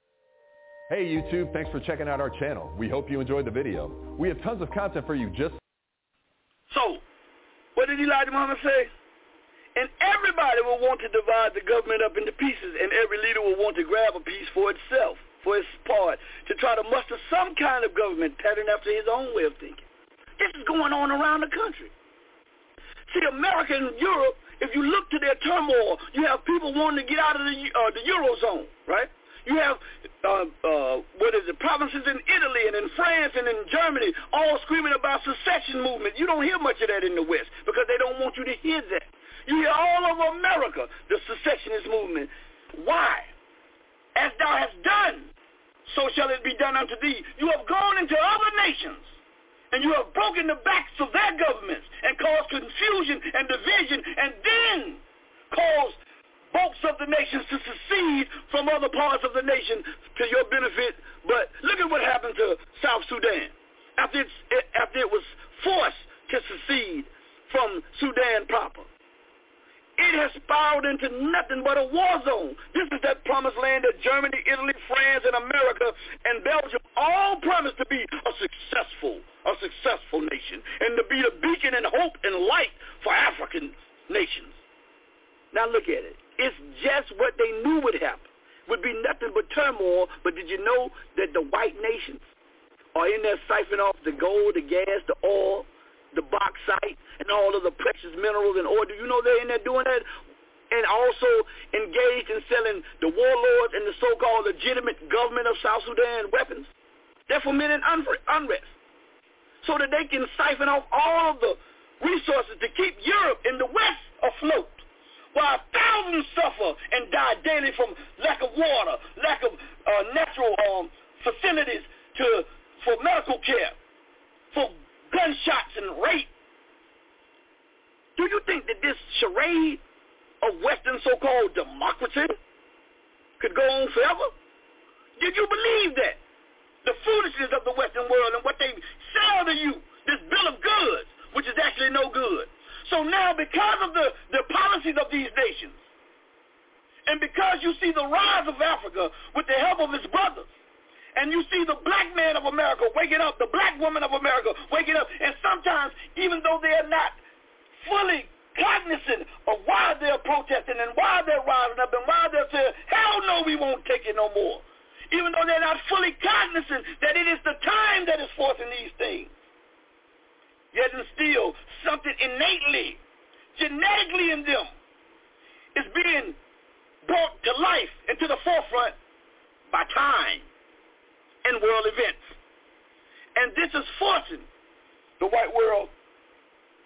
Hey YouTube, thanks for checking out our channel. We hope you enjoyed the video. We have tons of content for you just... So, what did Elijah Muhammad say? And everybody will want to divide the government up into pieces, and every leader will want to grab a piece for itself, for its part, to try to muster some kind of government patterned after his own way of thinking. This is going on around the country. See, America and Europe, if you look to their turmoil, you have people wanting to get out of the Eurozone, right? You have, provinces in Italy and in France and in Germany all screaming about secession movement. You don't hear much of that in the West because they don't want you to hear that. You hear all over America the secessionist movement. Why? As thou hast done, so shall it be done unto thee. You have gone into other nations, and you have broken the backs of their governments and caused confusion and division, and then caused folks of the nations to secede from other parts of the nation to your benefit. But look at what happened to South Sudan after it was forced to secede from Sudan proper. It has spiraled into nothing but a war zone. This is that promised land that Germany, Italy, France, and America and Belgium all promised to be a successful nation and to be the beacon and hope and light for African nations. Now look at it. It's just what they knew would happen. Would be nothing but turmoil, but did you know that the white nations are in there siphoning off the gold, the gas, the oil, the bauxite, and all of the precious minerals and oil? Do you know they're in there doing that? And also engaged in selling the warlords and the so-called legitimate government of South Sudan weapons. They're fomenting unrest so that they can siphon off all of the resources to keep Europe and the West afloat, while thousands suffer and die daily from lack of water, lack of natural facilities for medical care, for gunshots and rape. Do you think that this charade of Western so-called democracy could go on forever? Did you believe that? The foolishness of the Western world and what they sell to you, this bill of goods, which is actually no good. So now, because of the policies of these nations, and because you see the rise of Africa with the help of its brothers, and you see the black man of America waking up, the black woman of America waking up, and sometimes, even though they are not fully cognizant of why they're protesting and why they're rising up and why they're saying, hell no, we won't take it no more, even though they're not fully cognizant that it is the time that is forcing these things. Yet and still, something innately, genetically in them is being brought to life and to the forefront by time and world events. And this is forcing the white world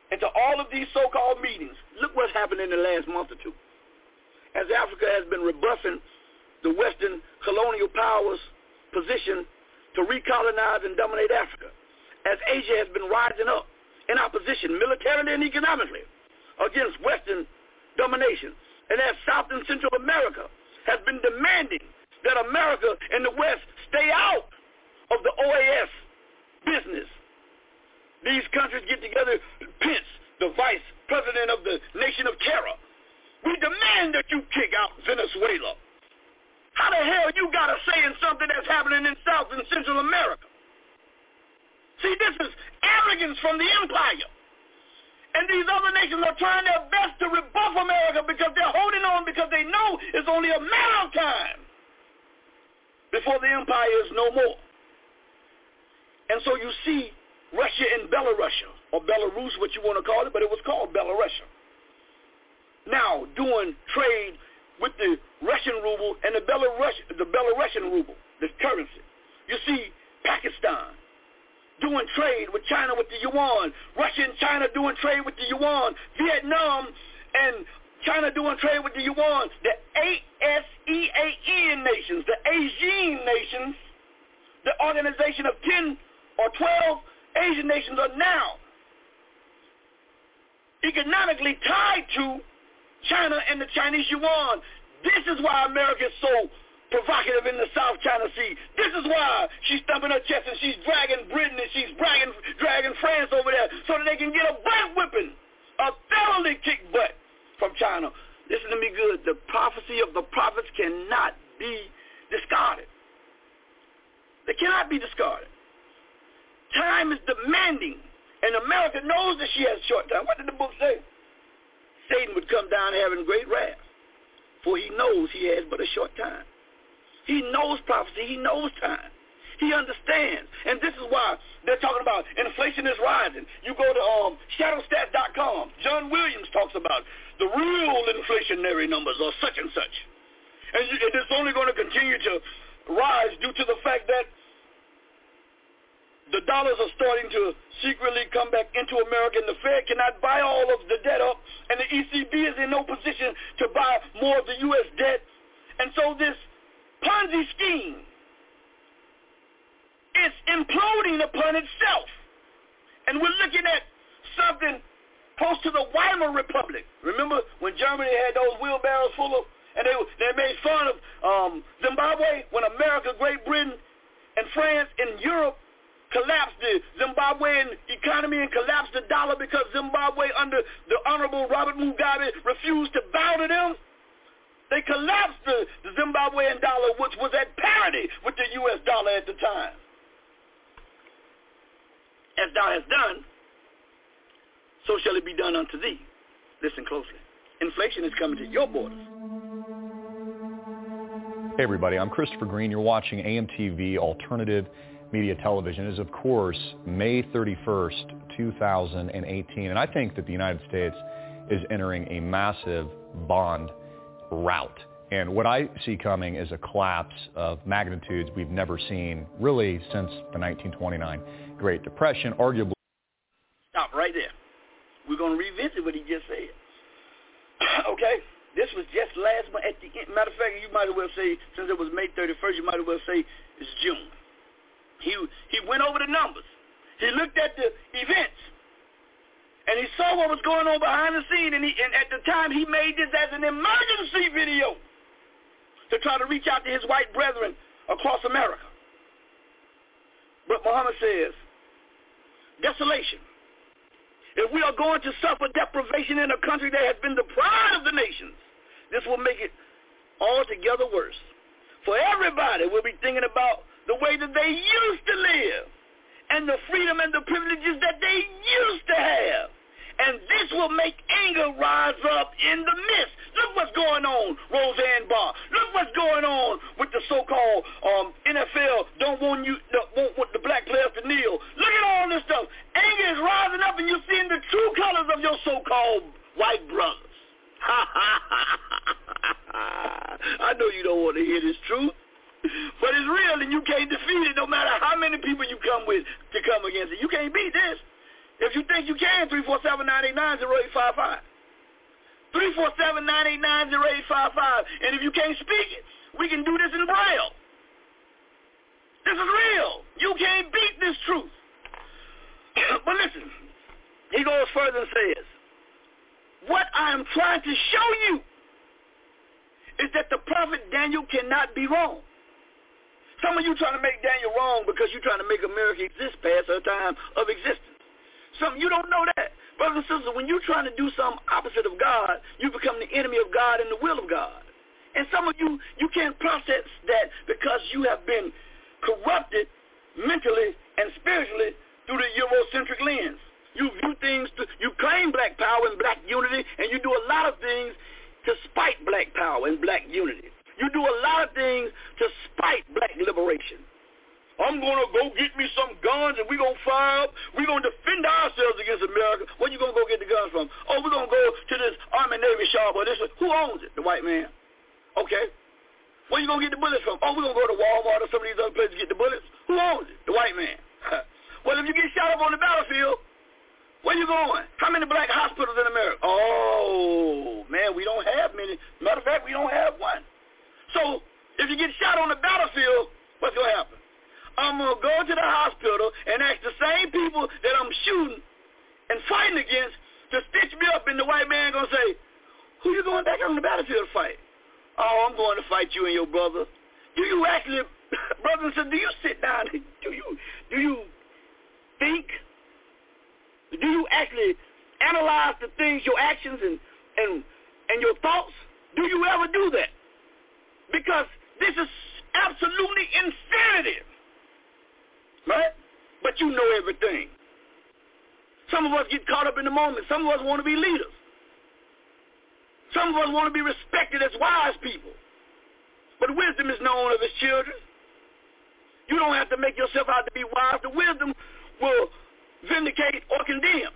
into all of these so-called meetings. Look what's happened in the last month or two. As Africa has been rebuffing the Western colonial powers' position to recolonize and dominate Africa, as Asia has been rising up in opposition militarily and economically against Western domination, and as South and Central America has been demanding that America and the West stay out of the OAS business. These countries get together, Pence, the vice president of the nation of terror. We demand that you kick out Venezuela. How the hell you got a say in something that's happening in South and Central America? See, this is arrogance from the empire. And these other nations are trying their best to rebuff America because they're holding on because they know it's only a matter of time before the empire is no more. And so you see Russia and Belarus, or Belarus, what you want to call it, but it was called Belarus, now doing trade with the Russian ruble and the Belarusian ruble, the currency. You see Pakistan doing trade with China with the yuan, Russia and China doing trade with the yuan, Vietnam and China doing trade with the yuan, the ASEAN nations, the Asian nations, the organization of 10 or 12 Asian nations are now economically tied to China and the Chinese yuan. This is why America is so provocative in the South China Sea. This is why she's thumping her chest and she's dragging Britain and she's dragging France over there so that they can get a butt whipping, a thoroughly kicked butt from China. Listen to me good. The prophecy of the prophets cannot be discarded. They cannot be discarded. Time is demanding, and America knows that she has short time. What did the book say? Satan would come down having great wrath, for he knows he has but a short time. He knows prophecy. He knows time. He understands. And this is why they're talking about inflation is rising. You go to shadowstats.com. John Williams talks about the real inflationary numbers are such and such. And it's only going to continue to rise due to the fact that the dollars are starting to secretly come back into America, and the Fed cannot buy all of the debt up, and the ECB is in no position to buy more of the U.S. debt. And so this Ponzi scheme is imploding upon itself. And we're looking at something close to the Weimar Republic. Remember when Germany had those wheelbarrows full of, and they made fun of Zimbabwe, when America, Great Britain, and France and Europe collapsed the Zimbabwean economy and collapsed the dollar because Zimbabwe, under the Honorable Robert Mugabe, refused to bow to them. They collapsed the Zimbabwean dollar, which was at parity with the U.S. dollar at the time. As thou hast done, so shall it be done unto thee. Listen closely. Inflation is coming to your borders. Hey everybody, I'm Christopher Green. You're watching AMTV Alternative Media Television. It is, of course, May 31st, 2018, and I think that the United States is entering a massive bond rout. And what I see coming is a collapse of magnitudes we've never seen really since the 1929 Great Depression, arguably. Stop right there. We're going to revisit what he just said. Okay? This was just last month. At the end. Matter of fact, you might as well say, since it was May 31st, you might as well say it's June. He went over the numbers. He looked at the events, and he saw what was going on behind the scene, and at the time he made this as an emergency video to try to reach out to his white brethren across America. But Muhammad says, desolation. If we are going to suffer deprivation in a country that has been the pride of the nations, this will make it altogether worse. For everybody will be thinking about the way that they used to live and the freedom and the privileges that they used to have. And this will make anger rise up in the midst. Look what's going on, Roseanne Barr. Look what's going on with the so-called NFL don't want the black players to kneel. Look at all this stuff. Anger is rising up, and you're seeing the true colors of your so-called white brothers. I know you don't want to hear this truth, but it's real, and you can't defeat it no matter how many people you come with to come against it. You can't beat this. If you think you can, 347-989-0855. 347-989-0855. And if you can't speak it, we can do this in Braille. This is real. You can't beat this truth. But listen, he goes further and says, what I am trying to show you is that the prophet Daniel cannot be wrong. Some of you trying to make Daniel wrong because you're trying to make America exist past her time of existence. Some you don't know that. Brothers and sisters, when you're trying to do something opposite of God, you become the enemy of God and the will of God. And some of you can't process that because you have been corrupted mentally and spiritually through the Eurocentric lens. You view things, you claim black power and black unity, and you do a lot of things to spite black power and black unity. You do a lot of things to spite black liberation. I'm going to go get me some guns and we're going to fire up. We're going to defend ourselves against America. Where you going to go get the guns from? Oh, we're going to go to this Army Navy shop or this. Who owns it? The white man. Okay. Where you going to get the bullets from? Oh, we're going to go to Walmart or some of these other places to get the bullets. Who owns it? The white man. Well, if you get shot up on the battlefield, where you going? How many black hospitals in America? Oh, man, we don't have many. Matter of fact, we don't have one. So if you get shot on the battlefield, what's going to happen? I'm going to go to the hospital and ask the same people that I'm shooting and fighting against to stitch me up, and the white man going to say, who you going back on the battlefield to fight? Oh, I'm going to fight you and your brother. Do you actually, brothers and sisters, do you sit down? Do you think? Do you actually analyze the things, your actions and your thoughts? Do you ever do that? Because this is absolutely insanity. Right? But you know everything. Some of us get caught up in the moment. Some of us want to be leaders. Some of us want to be respected as wise people. But wisdom is known of its children. You don't have to make yourself out to be wise. The wisdom will vindicate or condemn.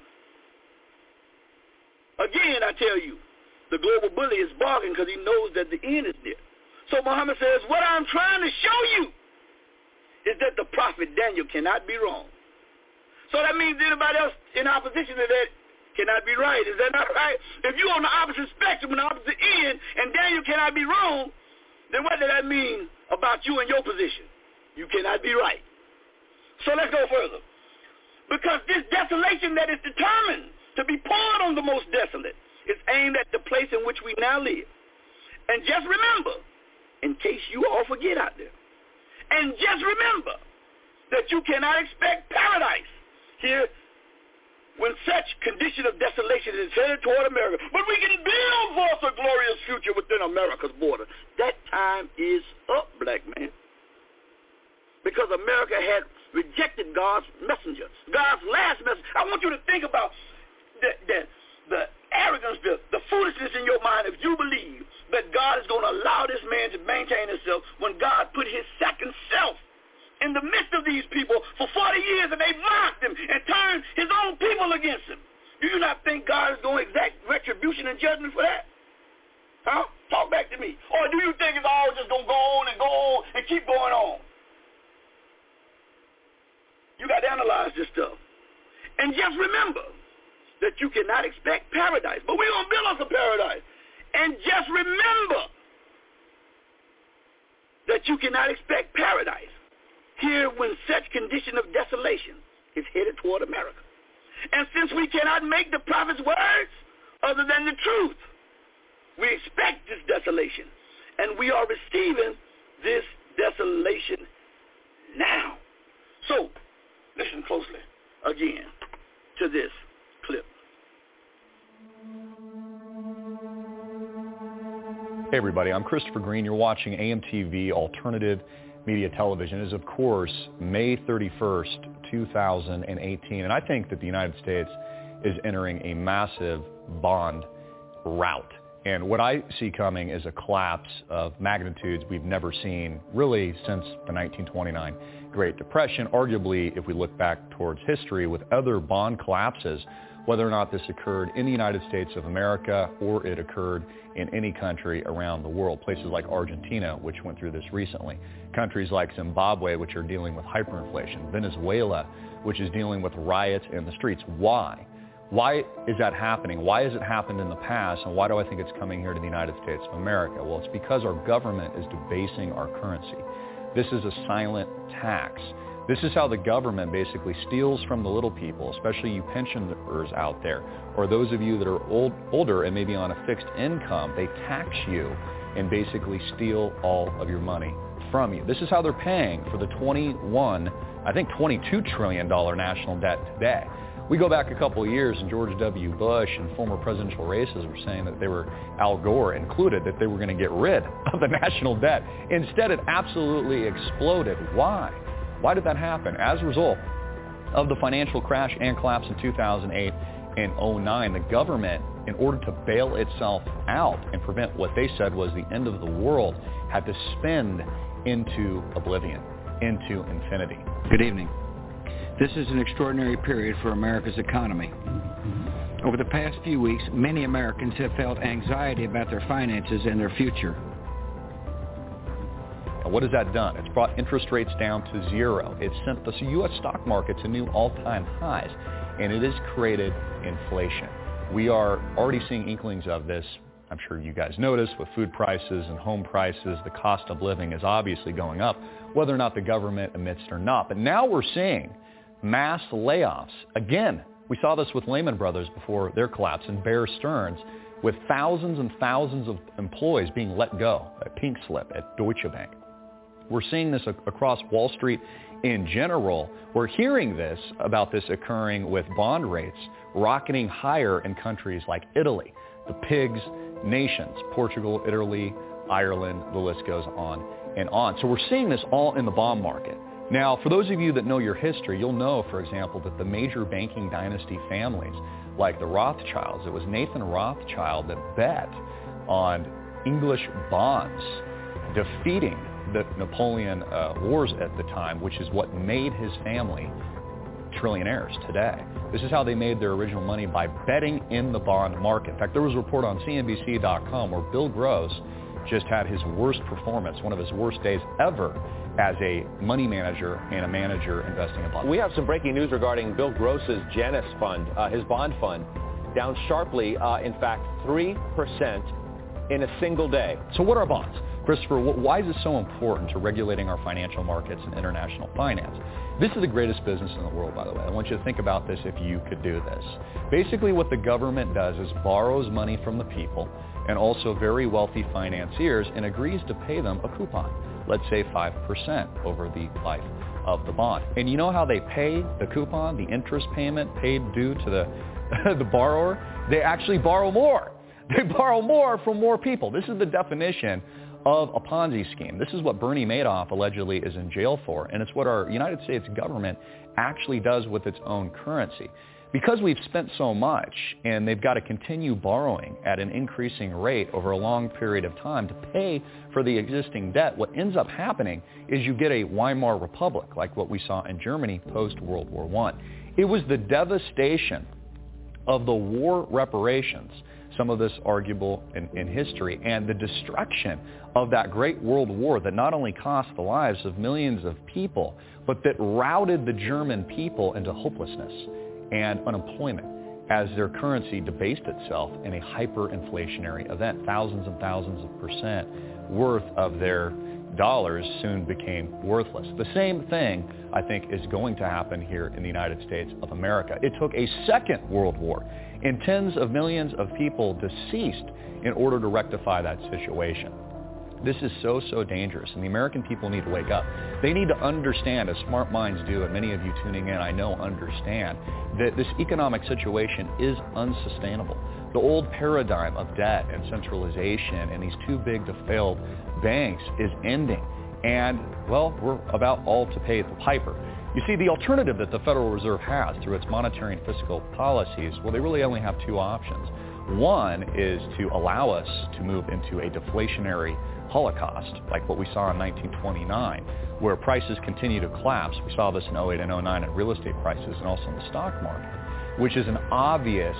Again, I tell you, the global bully is bargaining because he knows that the end is near. So Muhammad says, what I'm trying to show you is that the prophet Daniel cannot be wrong. So that means anybody else in opposition to that cannot be right. Is that not right? If you're on the opposite spectrum, on the opposite end, and Daniel cannot be wrong, then what does that mean about you and your position? You cannot be right. So let's go further. Because this desolation that is determined to be poured on the most desolate is aimed at the place in which we now live. And just remember, in case you all forget out there, and just remember that you cannot expect paradise here when such condition of desolation is headed toward America. But we can build for us a glorious future within America's border. That time is up, black man. Because America had rejected God's messenger, God's last message. I want you to think about the arrogance, the foolishness in your mind if you believe that God is going to allow this man to maintain himself when God put his second self in the midst of these people for 40 years and they mocked him and turned his own people against him. Do you not think God is going to exact retribution and judgment for that? Huh? Talk back to me. Or do you think it's all just going to go on and keep going on? You got to analyze this stuff. And just remember that you cannot expect paradise. But we're going to build us a paradise. And just remember that you cannot expect paradise here when such condition of desolation is headed toward America. And since we cannot make the prophet's words other than the truth, we expect this desolation. And we are receiving this desolation now. So, listen closely again to this clip. Hey everybody, I'm Christopher Green. You're watching AMTV Alternative Media Television. It is, of course, May 31st, 2018. And I think that the United States is entering a massive bond rout. And what I see coming is a collapse of magnitudes we've never seen really since the 1929 Great Depression. Arguably, if we look back towards history with other bond collapses, whether or not this occurred in the United States of America or it occurred in any country around the world. Places like Argentina, which went through this recently. Countries like Zimbabwe, which are dealing with hyperinflation. Venezuela, which is dealing with riots in the streets. Why? Why is that happening? Why has it happened in the past? And why do I think it's coming here to the United States of America? Well, it's because our government is debasing our currency. This is a silent tax. This is how the government basically steals from the little people, especially you pensioners out there, or those of you that are older and maybe on a fixed income. They tax you and basically steal all of your money from you. This is how they're paying for the $22 trillion national debt today. We go back a couple of years, and George W. Bush and former presidential races were saying that they were, Al Gore included, that they were going to get rid of the national debt. Instead, it absolutely exploded. Why? Why did that happen? As a result of the financial crash and collapse in 2008 and 2009, the government, in order to bail itself out and prevent what they said was the end of the world, had to spend into oblivion, into infinity. Good evening. This is an extraordinary period for America's economy. Over the past few weeks, many Americans have felt anxiety about their finances and their future. What has that done? It's brought interest rates down to zero. It's sent the U.S. stock market to new all-time highs, and it has created inflation. We are already seeing inklings of this. I'm sure you guys noticed with food prices and home prices, the cost of living is obviously going up, whether or not the government admits it or not. But now we're seeing mass layoffs. Again, we saw this with Lehman Brothers before their collapse and Bear Stearns, with thousands and thousands of employees being let go, a pink slip at Deutsche Bank. We're seeing this across Wall Street in general. We're hearing this about this occurring with bond rates rocketing higher in countries like Italy, the pigs nations, Portugal, Italy, Ireland, the list goes on and on. So we're seeing this all in the bond market. Now, for those of you that know your history, you'll know, for example, that the major banking dynasty families, like the Rothschilds, it was Nathan Rothschild that bet on English bonds, defeating the Napoleon Wars at the time, which is what made his family trillionaires today. This is how they made their original money, by betting in the bond market. In fact, there was a report on CNBC.com where Bill Gross just had his worst performance, one of his worst days ever as a money manager and a manager investing in bonds. We have some breaking news regarding Bill Gross's Janus fund, his bond fund, down sharply, in fact, 3% in a single day. So what are bonds? Christopher, why is it so important to regulating our financial markets and international finance? This is the greatest business in the world, by the way. I want you to think about this if you could do this. Basically, what the government does is borrows money from the people and also very wealthy financiers and agrees to pay them a coupon, let's say 5% over the life of the bond. And you know how they pay the coupon, the interest payment paid due to the borrower? They actually borrow more. They borrow more from more people. This is the definition of a Ponzi scheme. This is what Bernie Madoff allegedly is in jail for, and it's what our United States government actually does with its own currency. Because we've spent so much and they've got to continue borrowing at an increasing rate over a long period of time to pay for the existing debt, what ends up happening is you get a Weimar Republic like what we saw in Germany post-World War I. It was the devastation of the war reparations, some of this arguable in history, and the destruction of that great world war that not only cost the lives of millions of people, but that routed the German people into hopelessness and unemployment as their currency debased itself in a hyperinflationary event. Thousands and thousands of percent worth of their dollars soon became worthless. The same thing, I think, is going to happen here in the United States of America. It took a second world war and tens of millions of people deceased in order to rectify that situation. This is so dangerous, and the American people need to wake up. They need to understand, as smart minds do, and many of you tuning in, I know, understand, that this economic situation is unsustainable. The old paradigm of debt and centralization and these too big to fail banks is ending. And, well, we're about all to pay the piper. You see, the alternative that the Federal Reserve has through its monetary and fiscal policies, well, they really only have two options. One is to allow us to move into a deflationary holocaust, like what we saw in 1929, where prices continue to collapse. We saw this in 08 and 09 in real estate prices and also in the stock market. which is an obvious,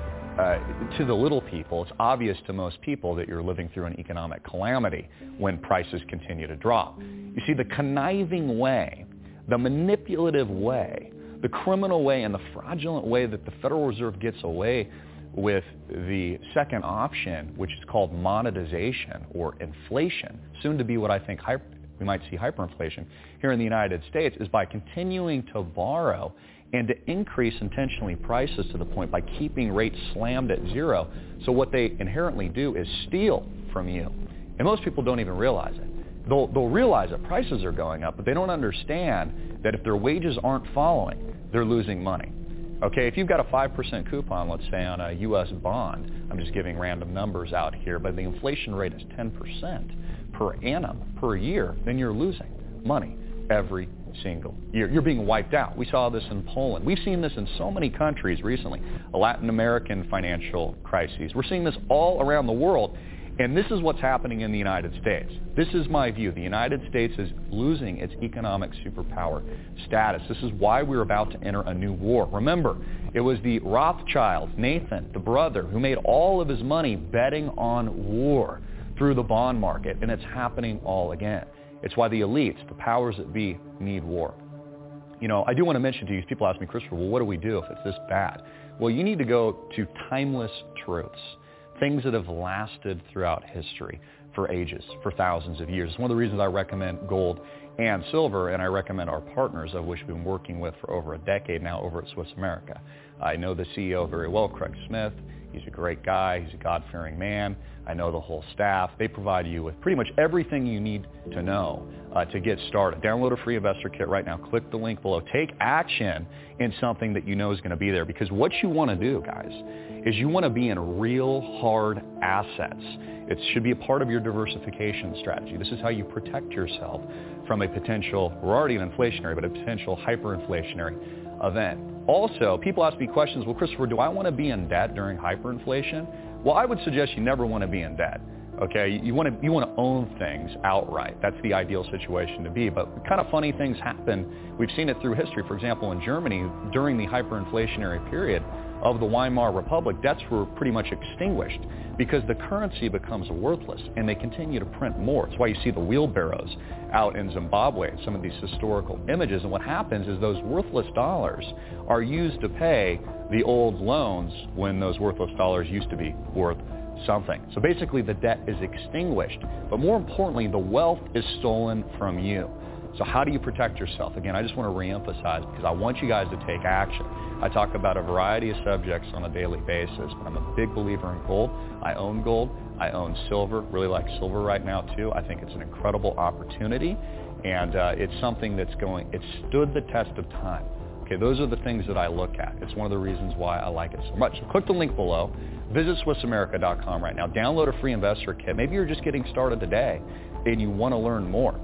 to the little people, it's obvious to most people that you're living through an economic calamity when prices continue to drop. You see, the conniving way, the manipulative way, the criminal way, and the fraudulent way that the Federal Reserve gets away with the second option, which is called monetization or inflation, soon to be what I think we might see hyperinflation here in the United States, is by continuing to borrow and to increase intentionally prices to the point by keeping rates slammed at zero. So what they inherently do is steal from you. And most people don't even realize it. They'll realize that prices are going up, but they don't understand that if their wages aren't following, they're losing money. Okay, if you've got a 5% coupon, let's say, on a U.S. bond, I'm just giving random numbers out here, but the inflation rate is 10% per annum per year, then you're losing money every single year. You're being wiped out. We saw this in Poland. We've seen this in so many countries recently, Latin American financial crises. We're seeing this all around the world, and this is what's happening in the United States. This is my view. The United States is losing its economic superpower status. This is why we're about to enter a new war. Remember, it was the Rothschilds, Nathan, the brother, who made all of his money betting on war through the bond market, and it's happening all again. It's why the elites, the powers that be, need war. You know, I do want to mention to you, people ask me, Christopher, well, what do we do if it's this bad? Well, you need to go to timeless truths, things that have lasted throughout history for ages, for thousands of years. It's one of the reasons I recommend gold and silver, and I recommend our partners, of which we've been working with for over a decade now over at Swiss America. I know the CEO very well, Craig Smith. He's a great guy. He's a God-fearing man. I know the whole staff. They provide you with pretty much everything you need to know to get started. Download a free investor kit right now. Click the link below. Take action in something that you know is going to be there, because what you want to do, guys, is you want to be in real hard assets. It should be a part of your diversification strategy. This is how you protect yourself from a potential, we're already in inflationary, but a potential hyperinflationary event. Also, people ask me questions, well, Christopher, do I want to be in debt during hyperinflation? Well, I would suggest you never want to be in debt. Okay, you want to own things outright. That's the ideal situation to be. But kind of funny things happen. We've seen it through history. For example, in Germany, during the hyperinflationary period of the Weimar Republic, debts were pretty much extinguished because the currency becomes worthless, and they continue to print more. That's why you see the wheelbarrows out in Zimbabwe and some of these historical images. And what happens is those worthless dollars are used to pay the old loans when those worthless dollars used to be worth something. So basically the debt is extinguished, but more importantly, the wealth is stolen from you. So how do you protect yourself? Again, I just want to reemphasize, because I want you guys to take action. I talk about a variety of subjects on a daily basis, but I'm a big believer in gold. I own gold. I own silver. Really like silver right now too. I think it's an incredible opportunity, and it's something that's it stood the test of time. Okay, those are the things that I look at. It's one of the reasons why I like it so much. So click the link below. Visit SwissAmerica.com right now. Download a free investor kit. Maybe you're just getting started today and you want to learn more.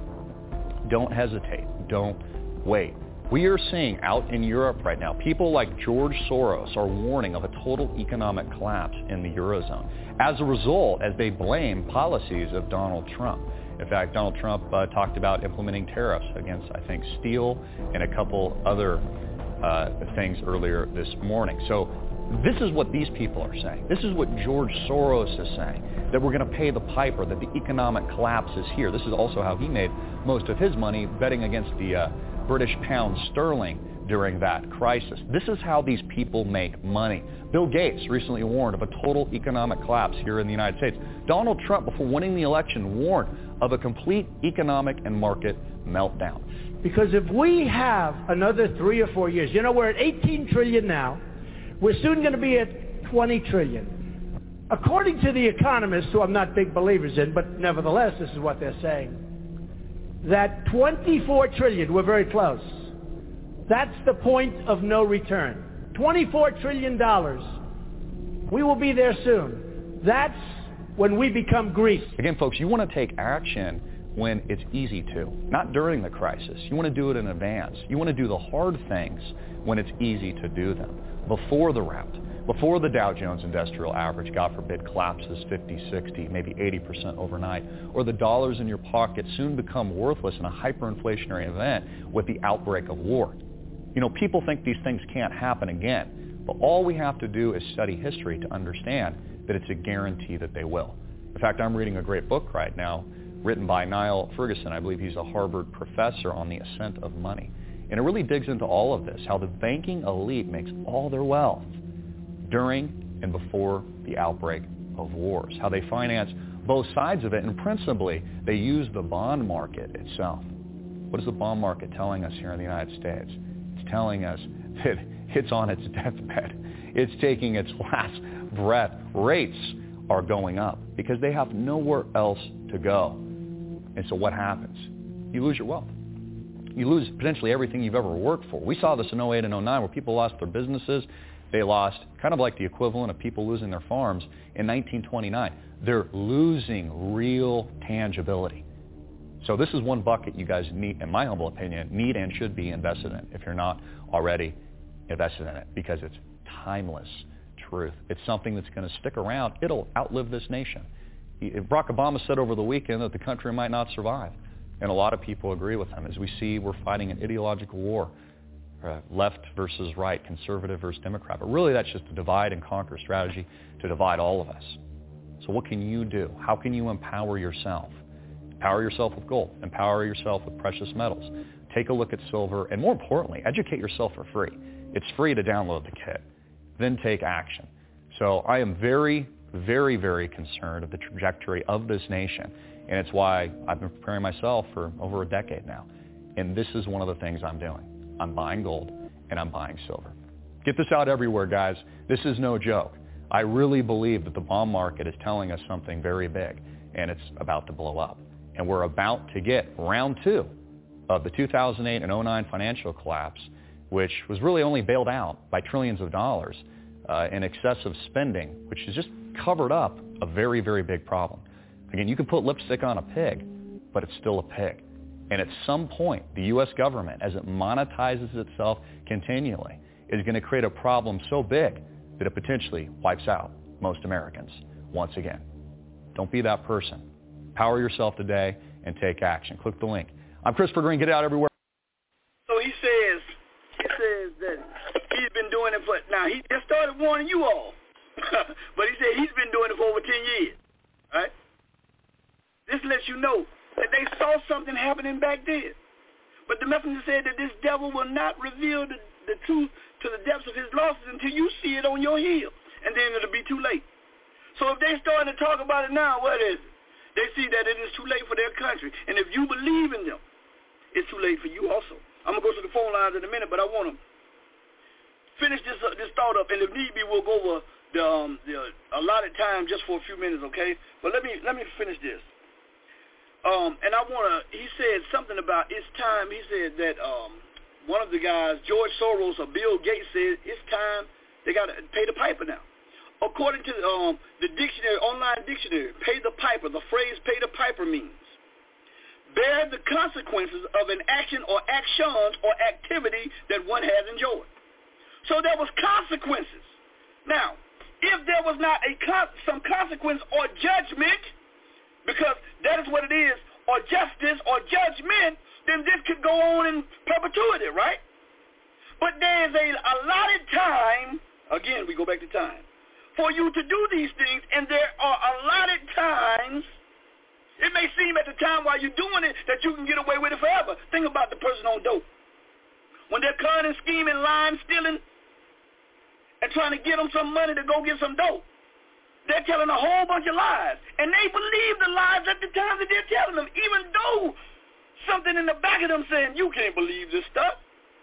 Don't hesitate. Don't wait. We are seeing out in Europe right now, people like George Soros are warning of a total economic collapse in the Eurozone as a result, as they blame policies of Donald Trump. In fact, Donald Trump talked about implementing tariffs against, I think, steel and a couple other things earlier this morning. So this is what these people are saying. This is what George Soros is saying, that we're going to pay the piper, that the economic collapse is here. This is also how he made most of his money, betting against the British pound sterling during that crisis. This is how these people make money. Bill Gates recently warned of a total economic collapse here in the United States. Donald Trump, before winning the election, warned of a complete economic and market meltdown. Because if we have another 3 or 4 years, you know, we're at 18 trillion now. We're soon going to be at 20 trillion. According to the economists, who I'm not big believers in, but nevertheless, this is what they're saying, that 24 trillion, we're very close. That's the point of no return. $24 trillion. We will be there soon. That's when we become Greece. Again, folks, you want to take action when it's easy to, not during the crisis. You want to do it in advance. You want to do the hard things when it's easy to do them, before the rout, before the Dow Jones Industrial Average, God forbid, collapses 50, 60, maybe 80% overnight, or the dollars in your pocket soon become worthless in a hyperinflationary event with the outbreak of war. You know, people think these things can't happen again. But all we have to do is study history to understand that it's a guarantee that they will. In fact, I'm reading a great book right now written by Niall Ferguson. I believe he's a Harvard professor, on the ascent of money. And it really digs into all of this, how the banking elite makes all their wealth during and before the outbreak of wars, how they finance both sides of it, and principally they use the bond market itself. What is the bond market telling us here in the United States? It's telling us that it's on its deathbed. It's taking its last breath. Rates are going up because they have nowhere else to go. And so what happens? You lose your wealth. You lose potentially everything you've ever worked for. We saw this in 08 and 09 where people lost their businesses. They lost kind of like the equivalent of people losing their farms in 1929. They're losing real tangibility. So this is one bucket you guys need, in my humble opinion, need and should be invested in if you're not already invested in it, because it's timeless truth. It's something that's going to stick around. It'll outlive this nation. Barack Obama said over the weekend that the country might not survive. And a lot of people agree with him. As we see, we're fighting an ideological war, left versus right, conservative versus Democrat. But really that's just a divide and conquer strategy to divide all of us. So what can you do? How can you empower yourself? Empower yourself with gold. Empower yourself with precious metals. Take a look at silver. And more importantly, educate yourself for free. It's free to download the kit. Then take action. So I am very, very, very concerned of the trajectory of this nation. And it's why I've been preparing myself for over a decade now. And this is one of the things I'm doing. I'm buying gold and I'm buying silver. Get this out everywhere, guys. This is no joke. I really believe that the bond market is telling us something very big, and it's about to blow up. And we're about to get round two of the 2008 and 09 financial collapse, which was really only bailed out by trillions of dollars in excessive spending, which has just covered up a very, very big problem. Again, you can put lipstick on a pig, but it's still a pig. And at some point, the U.S. government, as it monetizes itself continually, is going to create a problem so big that it potentially wipes out most Americans once again. Don't be that person. Power yourself today and take action. Click the link. I'm Christopher Green. Get it out everywhere. So he says that he's been doing it for, now he just started warning you all, but he said he's been doing it for over 10 years, right? This lets you know that they saw something happening back then. But the messenger said that this devil will not reveal the truth to the depths of his losses until you see it on your heel, and then it'll be too late. So if they're starting to talk about it now, what is it? They see that it is too late for their country. And if you believe in them, it's too late for you also. I'm going to go to the phone lines in a minute, but I want to finish this thought up, and if need be, we'll go over the allotted time just for a few minutes, okay? But let me finish this. And I want to, he said something about it's time. He said that one of the guys, George Soros or Bill Gates, said it's time they got to pay the piper now. According to the dictionary, online dictionary, pay the piper, the phrase pay the piper means bear the consequences of an action or actions or activity that one has enjoyed. So there was consequences. Now, if there was not some consequence or judgment, because that is what it is, or justice or judgment, then this could go on in perpetuity, right? But there's a allotted time, again, we go back to time, for you to do these things, and there are allotted times. It may seem at the time while you're doing it that you can get away with it forever. Think about the person on dope. When they're cunning, scheming, lying, stealing, and trying to get them some money to go get some dope, they're telling a whole bunch of lies. And they believe the lies at the time that they're telling them, even though something in the back of them saying, you can't believe this stuff.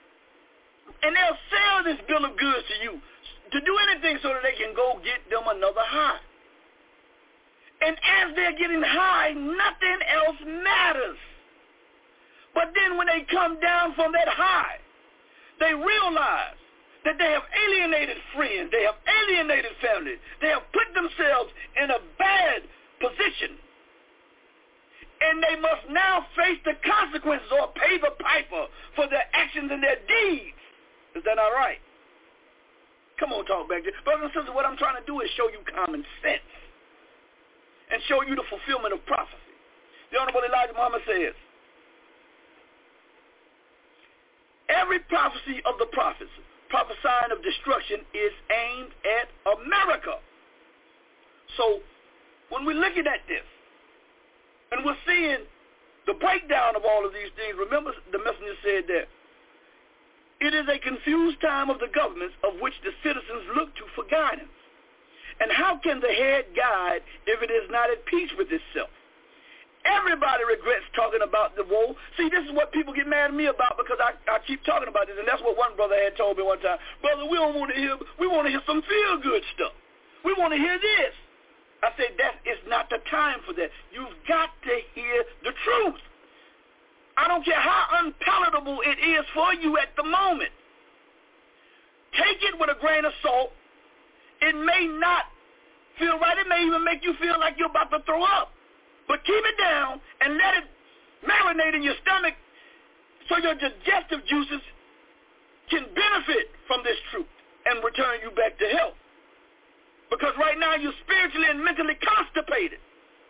And they'll sell this bill of goods to you to do anything so that they can go get them another high. And as they're getting high, nothing else matters. But then when they come down from that high, they realize that they have alienated friends, they have alienated family, they have put themselves in a bad position. And they must now face the consequences or pay the piper for their actions and their deeds. Is that all right? Come on, talk back there. Brothers and sisters, what I'm trying to do is show you common sense and show you the fulfillment of prophecy. The Honorable Elijah Muhammad says, every prophecy of the prophets prophesying of destruction is aimed at America. So when we're looking at this, and we're seeing the breakdown of all of these things, remember the messenger said that it is a confused time of the governments of which the citizens look to for guidance. And how can the head guide if it is not at peace with itself? Everybody regrets talking about the woe. See, this is what people get mad at me about because I keep talking about this, and that's what one brother had told me one time. Brother, we want to hear some feel-good stuff. We want to hear this. I said, that is not the time for that. You've got to hear the truth. I don't care how unpalatable it is for you at the moment. Take it with a grain of salt. It may not feel right. It may even make you feel like you're about to throw up. But keep it down and let it marinate in your stomach so your digestive juices can benefit from this truth and return you back to health. Because right now you're spiritually and mentally constipated.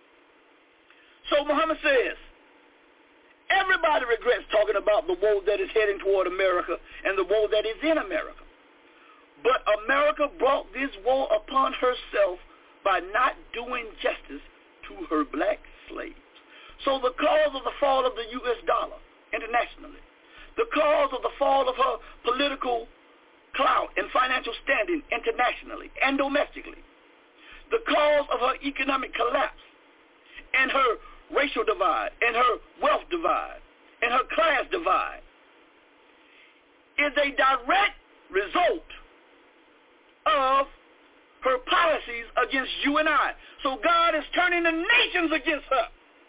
So Muhammad says, everybody regrets talking about the woe that is heading toward America and the woe that is in America. But America brought this woe upon herself by not doing justice to her black slaves. So the cause of the fall of the U.S. dollar internationally, the cause of the fall of her political clout and financial standing internationally and domestically, the cause of her economic collapse and her racial divide and her wealth divide and her class divide is a direct result of her policies against you and I. So God is turning the nations against her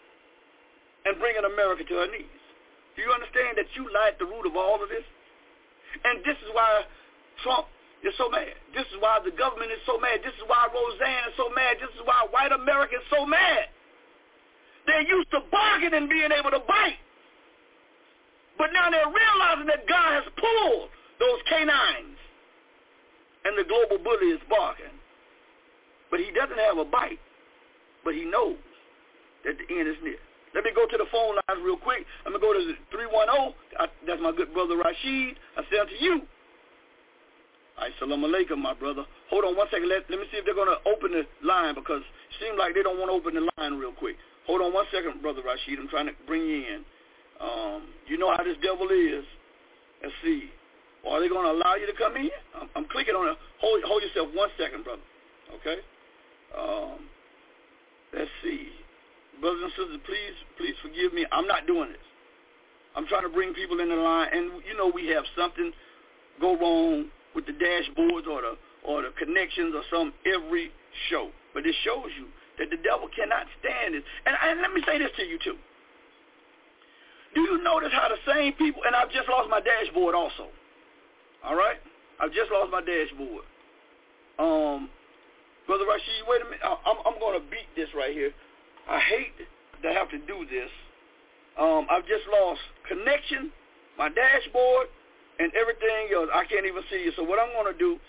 and bringing America to her knees. Do you understand that you lie at the root of all of this? And this is why Trump is so mad. This is why the government is so mad. This is why Roseanne is so mad. This is why white America is so mad. They're used to bargaining and being able to bite. But now they're realizing that God has pulled those canines and the global bully is barking. But he doesn't have a bite. But he knows that the end is near. Let me go to the phone lines real quick. I'm going to go to the 310. That's my good brother Rashid. I say unto you. All right, salam alaikum, my brother. Hold on one second. Let me see if they're going to open the line because it seems like they don't want to open the line real quick. Hold on one second, brother Rashid. I'm trying to bring you in. You know how this devil is. Let's see. Are they going to allow you to come in? I'm clicking on it. Hold yourself 1 second, brother. Okay? Let's see. Brothers and sisters, please forgive me. I'm not doing this. I'm trying to bring people in the line. And, you know, we have something go wrong with the dashboards or the connections or something every show. But it shows you that the devil cannot stand it. And let me say this to you, too. Do you notice how the same people, and I've just lost my dashboard also. All right? I've just lost my dashboard. Brother Rashid, wait a minute. I'm going to beat this right here. I hate to have to do this. I've just lost connection, my dashboard, and everything else. I can't even see you. So what I'm going to do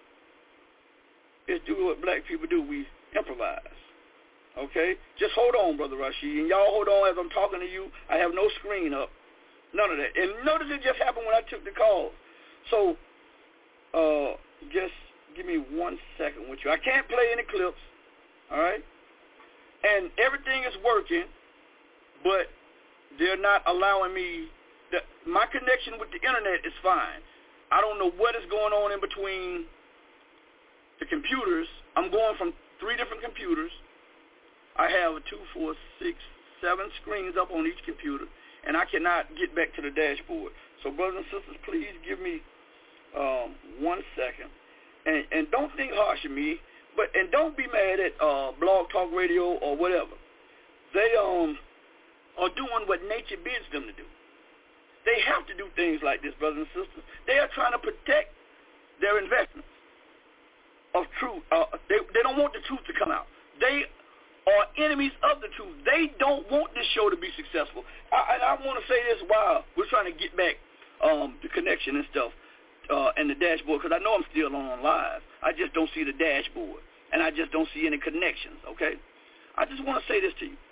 is do what black people do. We improvise. Okay? Just hold on, Brother Rashid. And y'all hold on as I'm talking to you. I have no screen up. None of that. And notice it just happened when I took the call. So just give me 1 second with you. I can't play any clips. All right? And everything is working, but they're not allowing me. My connection with the internet is fine. I don't know what is going on in between the computers. I'm going from 3 different computers. I have 2, 4, 6, 7 screens up on each computer, and I cannot get back to the dashboard. So brothers and sisters, please give me 1 second. And don't think harsh of me. And don't be mad at Blog Talk Radio or whatever. They are doing what nature bids them to do. They have to do things like this, brothers and sisters. They are trying to protect their investments of truth. They don't want the truth to come out. They are enemies of the truth. They don't want this show to be successful. I want to say this while we're trying to get back the connection and stuff. And the dashboard, because I know I'm still on live. I just don't see the dashboard, and I just don't see any connections, okay? I just want to say this to you.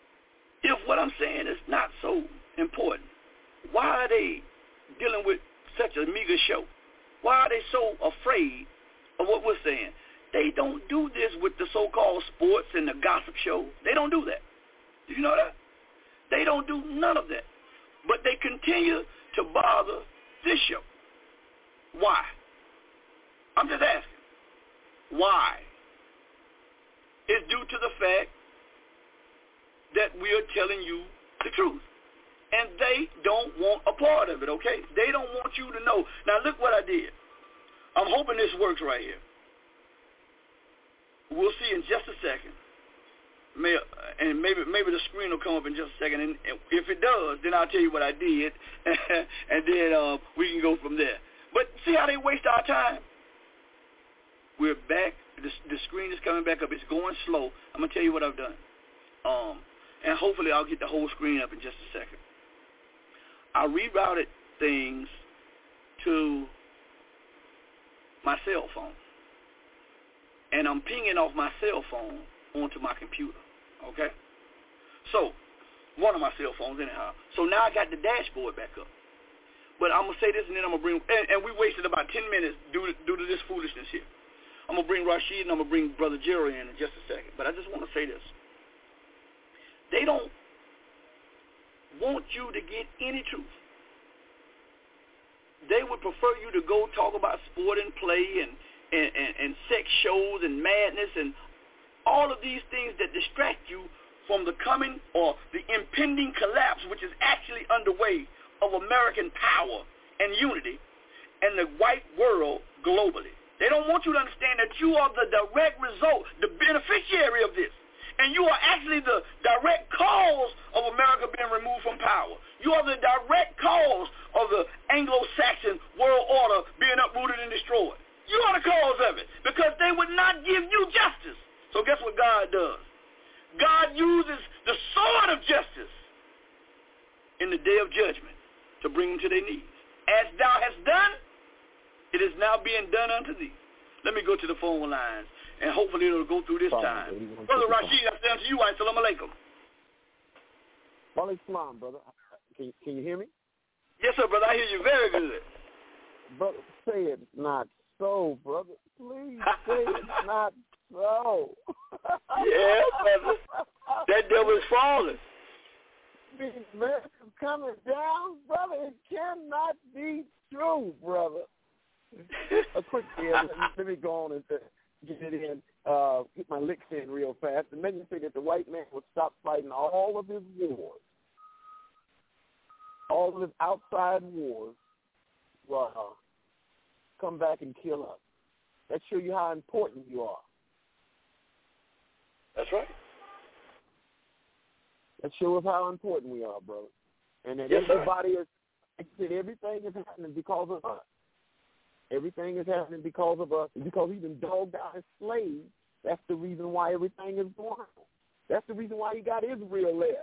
If what I'm saying is not so important, why are they dealing with such a meager show? Why are they so afraid of what we're saying? They don't do this with the so-called sports and the gossip show. They don't do that. Do you know that? They don't do none of that. But they continue to bother this show. Why? I'm just asking. Why? It's due to the fact that we are telling you the truth. And they don't want a part of it, okay? They don't want you to know. Now, look what I did. I'm hoping this works right here. We'll see in just a second. And maybe the screen will come up in just a second. And if it does, then I'll tell you what I did. And then we can go from there. But see how they waste our time? We're back. The screen is coming back up. It's going slow. I'm going to tell you what I've done. And hopefully I'll get the whole screen up in just a second. I rerouted things to my cell phone. And I'm pinging off my cell phone onto my computer, okay? So, one of my cell phones anyhow. So now I got the dashboard back up. But I'm going to say this and then I'm going to bring, and we wasted about 10 minutes due to this foolishness here. I'm going to bring Rashid and I'm going to bring Brother Jerry in just a second. But I just want to say this. They don't want you to get any truth. They would prefer you to go talk about sport and play and sex shows and madness and all of these things that distract you from the coming or the impending collapse, which is actually underway, of American power and unity and the white world globally. They don't want you to understand that you are the direct result, the beneficiary of this. And you are actually the direct cause of America being removed from power. You are the direct cause of the Anglo-Saxon world order being uprooted and destroyed. You are the cause of it because they would not give you justice. So guess what God does? God uses the sword of justice in the day of judgment to bring them to their knees. As thou hast done, it is now being done unto thee. Let me go to the phone lines, and hopefully it'll go through this time. Brother Rashid, I say unto you, assalamu alaikum. Walaikum salam, brother. Can you hear me? Yes, sir, brother. I hear you very good. Brother, say it's not so, brother. Please say it's not so. Yeah, brother. That devil is falling. America's coming down, brother. It cannot be true, brother. A quick let me go on and get it in, get my licks in real fast. And then you say that the white man would stop fighting all of his wars, all of his outside wars, come back and kill us. That shows you how important you are. That's right. That shows how important we are, brother. And that everybody is, everything is happening because of us. Everything is happening because of us. Because he even dogged out his slaves. That's the reason why everything is going on. That's the reason why he got Israel there.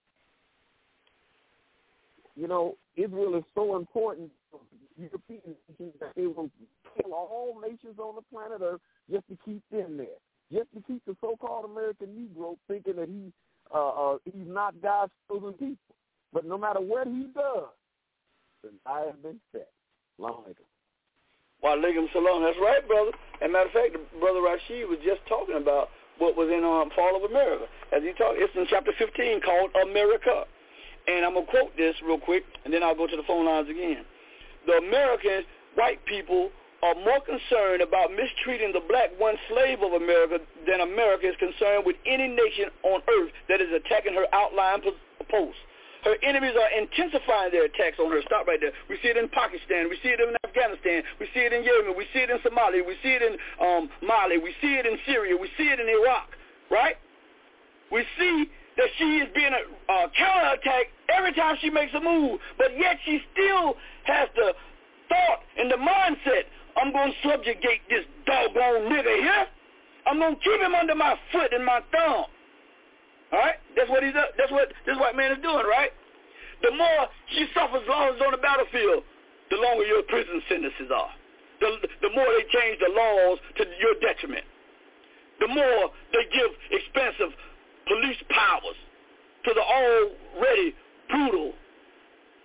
You know, Israel is so important to European nations that they will kill all nations on the planet Earth just to keep them there. Just to keep the so-called American Negro thinking that he's not God's chosen people. But no matter what he does, the die has been set. Long ago. Wa alaikum salam. That's right, brother. As a matter of fact, Brother Rashid was just talking about what was in Fall of America. As he talked, it's in chapter 15 called America. And I'm going to quote this real quick, and then I'll go to the phone lines again. The American white people are more concerned about mistreating the black one slave of America than America is concerned with any nation on earth that is attacking her outlying posts. Her enemies are intensifying their attacks on her. Stop right there. We see it in Pakistan. We see it in Afghanistan. We see it in Yemen. We see it in Somalia. We see it in Mali. We see it in Syria. We see it in Iraq, right? We see that she is being counterattacked every time she makes a move, but yet she still has the thought and the mindset, I'm going to subjugate this doggone nigga here. I'm going to keep him under my foot and my thumb. All right? That's what he's that's what this white man is doing, right? The more she suffers losses on the battlefield, the longer your prison sentences are. The more they change the laws to your detriment. The more they give expensive police powers to the already brutal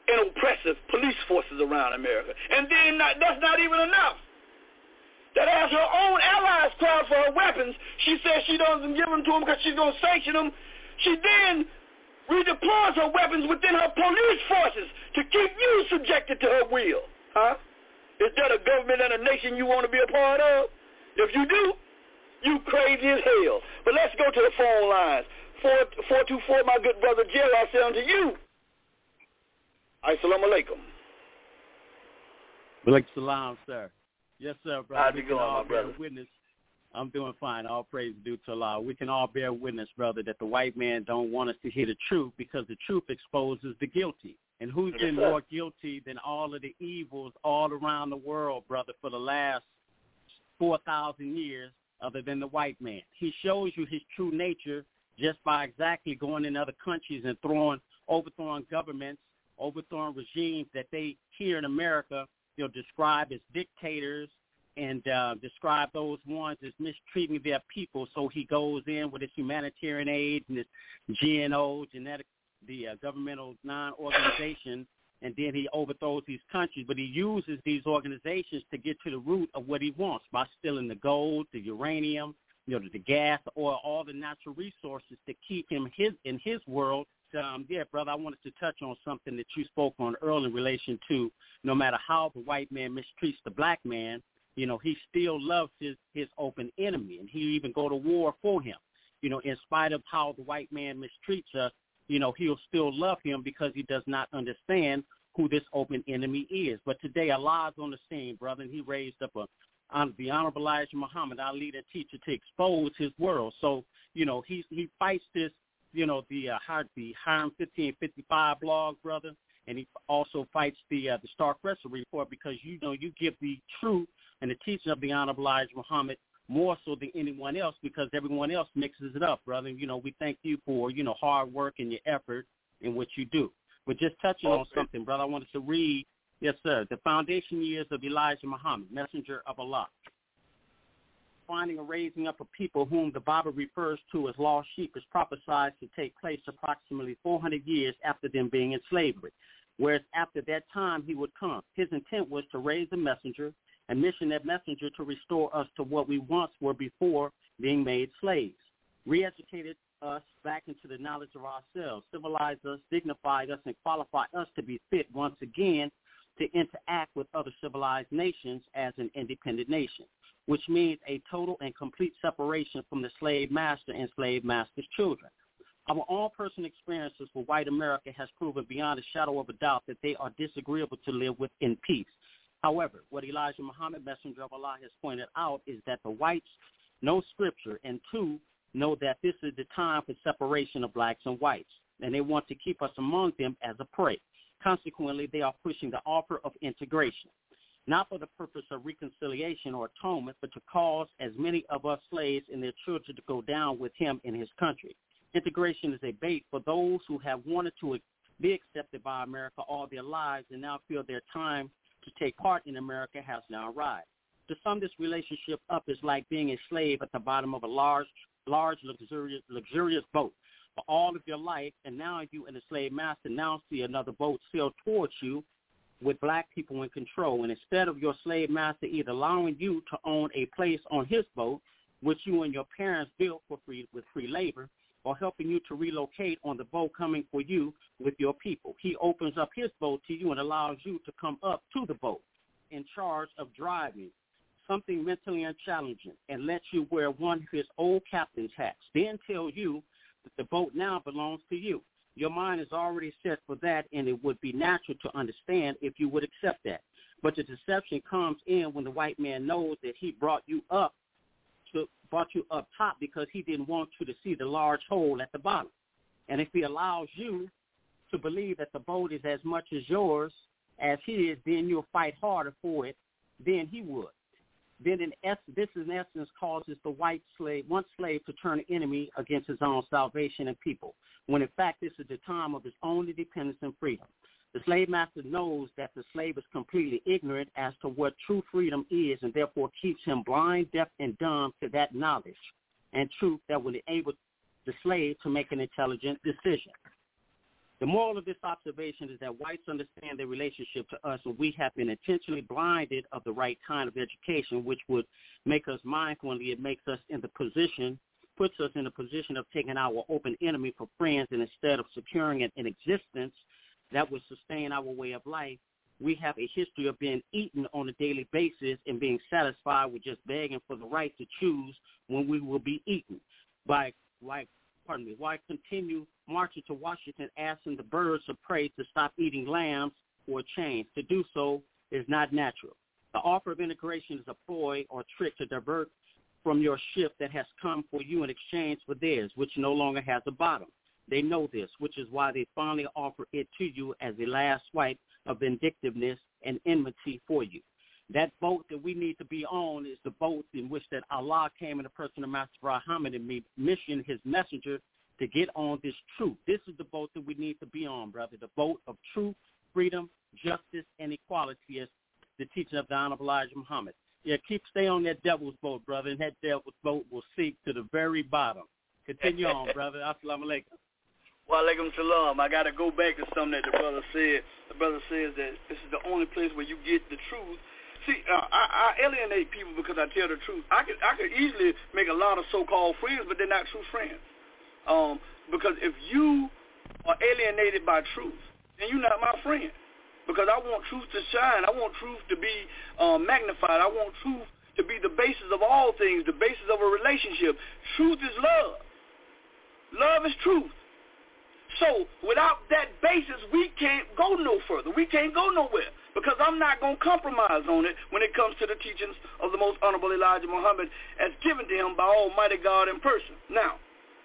and oppressive police forces around America. And then that's not even enough. That as her own allies cry for her weapons, she says she doesn't give them to them because she's going to sanction them. She then redeploys her weapons within her police forces to keep you subjected to her will. Huh? Is that a government and a nation you want to be a part of? If you do, you crazy as hell. But let's go to the phone lines. 424, my good brother Jerry, I say unto you. Assalamu alaikum. Walaikum salam, sir. Yes, sir, brother. How's it going, my brother? Witness. I'm doing fine. All praise due to Allah. We can all bear witness, brother, that the white man don't want us to hear the truth because the truth exposes the guilty. And who's been more guilty than all of the evils all around the world, brother, for the last 4,000 years other than the white man? He shows you his true nature just by exactly going in other countries and overthrowing governments, overthrowing regimes that they here in America, describe as dictators and describe those ones as mistreating their people. So he goes in with his humanitarian aid and his GNO, the governmental non-organization, and then he overthrows these countries. But he uses these organizations to get to the root of what he wants by stealing the gold, the uranium, the gas, the oil, all the natural resources to keep him in his world. Brother, I wanted to touch on something that you spoke on earlier in relation to no matter how the white man mistreats the black man, he still loves his open enemy, and he even go to war for him. In spite of how the white man mistreats us, he'll still love him because he does not understand who this open enemy is. But today, Allah's on the scene, brother, and he raised up the Honorable Elijah Muhammad, our leader and teacher, to expose his world. So, he fights this, the Hiram 1555 blog, brother, and he also fights the Star Crescent report because, you give the truth and the teaching of the Honorable Elijah Muhammad more so than anyone else because everyone else mixes it up, brother. We thank you for, hard work and your effort in what you do. But just touching on something, brother, I wanted to read, yes, sir, the foundation years of Elijah Muhammad, messenger of Allah. Finding and raising up a people whom the Bible refers to as lost sheep is prophesied to take place approximately 400 years after them being in slavery, whereas after that time he would come. His intent was to raise a messenger and mission that messenger to restore us to what we once were before being made slaves, re-educated us back into the knowledge of ourselves, civilized us, dignified us, and qualified us to be fit once again to interact with other civilized nations as an independent nation, which means a total and complete separation from the slave master and slave master's children. Our own personal experiences with white America has proven beyond a shadow of a doubt that they are disagreeable to live with in peace. However, what Elijah Muhammad, messenger of Allah, has pointed out is that the whites know Scripture and, two, know that this is the time for separation of blacks and whites, and they want to keep us among them as a prey. Consequently, they are pushing the offer of integration, not for the purpose of reconciliation or atonement, but to cause as many of us slaves and their children to go down with him in his country. Integration is a bait for those who have wanted to be accepted by America all their lives and now feel their time to take part in America has now arrived. To sum this relationship up is like being a slave at the bottom of a large, luxurious boat for all of your life, and now you and the slave master now see another boat sail towards you with black people in control. And instead of your slave master either allowing you to own a place on his boat, which you and your parents built with free labor, or helping you to relocate on the boat coming for you with your people, he opens up his boat to you and allows you to come up to the boat in charge of driving, something mentally unchallenging, and lets you wear one of his old captain's hats, then tell you that the boat now belongs to you. Your mind is already set for that, and it would be natural to understand if you would accept that. But the deception comes in when the white man knows that he brought you up top because he didn't want you to see the large hole at the bottom. And if he allows you to believe that the boat is as much as yours as he is, then you'll fight harder for it than he would. Then this in essence causes the one slave to turn enemy against his own salvation and people, when in fact this is the time of his own independence and freedom. The slave master knows that the slave is completely ignorant as to what true freedom is, and therefore keeps him blind, deaf, and dumb to that knowledge and truth that will enable the slave to make an intelligent decision. The moral of this observation is that whites understand their relationship to us, and we have been intentionally blinded of the right kind of education, which would make us mindful, and it makes us puts us in a position of taking our open enemy for friends, and instead of securing an existence that would sustain our way of life, we have a history of being eaten on a daily basis and being satisfied with just begging for the right to choose when we will be eaten. Why continue marching to Washington asking the birds of prey to stop eating lambs or change? To do so is not natural. The offer of integration is a ploy or trick to divert from your ship that has come for you in exchange for theirs, which no longer has a bottom. They know this, which is why they finally offer it to you as a last swipe of vindictiveness and enmity for you. That boat that we need to be on is the boat in which that Allah came in the person of Master Muhammad and missioned his messenger to get on this truth. This is the boat that we need to be on, brother, the boat of truth, freedom, justice, and equality as the teaching of the Honorable Elijah Muhammad. Yeah, stay on that devil's boat, brother, and that devil's boat will sink to the very bottom. Continue on, brother. Assalamu alaikum. Wa alaikum salam. I got to go back to something that the brother said. The brother says that this is the only place where you get the truth. See, I alienate people because I tell the truth. I could easily make a lot of so-called friends, but they're not true friends. Because if you are alienated by truth, then you're not my friend. Because I want truth to shine. I want truth to be magnified. I want truth to be the basis of all things, the basis of a relationship. Truth is love. Love is truth. So without that basis, we can't go no further. We can't go nowhere because I'm not going to compromise on it when it comes to the teachings of the most honorable Elijah Muhammad as given to him by Almighty God in person. Now,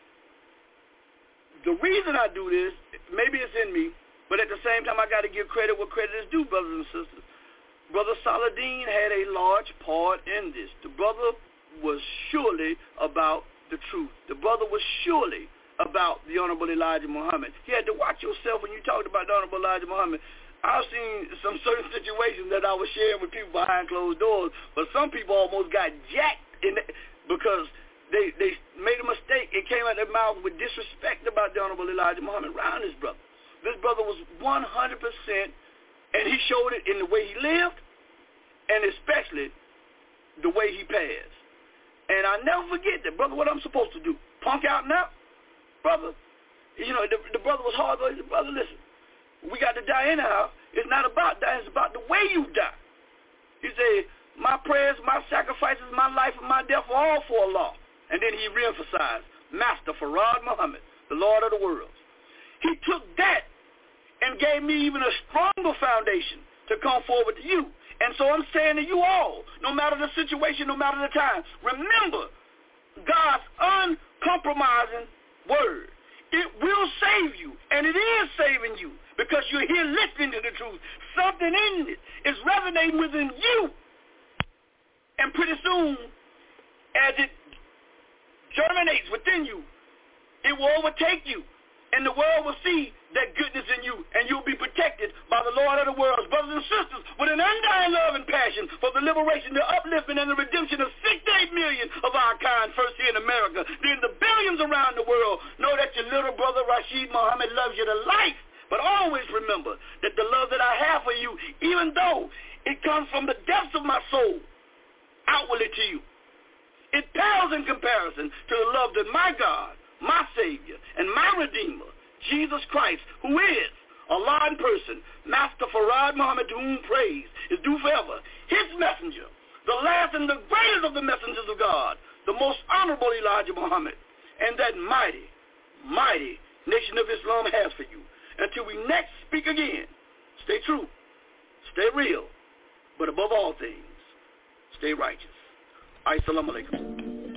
the reason I do this, maybe it's in me, but at the same time, I got to give credit where credit is due, brothers and sisters. Brother Saladin had a large part in this. The brother was surely about the truth. The brother was surely about the Honorable Elijah Muhammad. You had to watch yourself when you talked about the Honorable Elijah Muhammad. I've seen some certain situations that I was sharing with people behind closed doors, but some people almost got jacked in it because they made a mistake. It came out of their mouth with disrespect about the Honorable Elijah Muhammad around his brother. This brother was 100%, and he showed it in the way he lived, and especially the way he passed. And I never forget that, brother, what I'm supposed to do. Punk out now? Brother, you know, the brother was hard. He said, brother, listen, we got to die anyhow. It's not about dying. It's about the way you die. He said, my prayers, my sacrifices, my life, and my death are all for Allah. And then he reemphasized, Master Farad Muhammad, the Lord of the worlds. He took that and gave me even a stronger foundation to come forward to you. And so I'm saying to you all, no matter the situation, no matter the time, remember God's uncompromising word. It will save you, and it is saving you because you're here listening to the truth. Something in it is resonating within you. And pretty soon, as it germinates within you, it will overtake you. And the world will see that goodness in you, and you'll be protected by the Lord of the worlds. Brothers and sisters, with an undying love and passion for the liberation, the upliftment, and the redemption of 6 to 8 million of our kind, first here in America, then the billions around the world, know that your little brother Rashid Muhammad loves you to life. But always remember that the love that I have for you, even though it comes from the depths of my soul, outwardly to you, it pales in comparison to the love that my God, my Savior, and my Redeemer, Jesus Christ, who is Allah in person, Master Farad Muhammad, to whom praise is due forever, his messenger, the last and the greatest of the messengers of God, the most honorable Elijah Muhammad, and that mighty, mighty nation of Islam has for you. Until we next speak again, stay true, stay real, but above all things, stay righteous. Assalamu alaikum.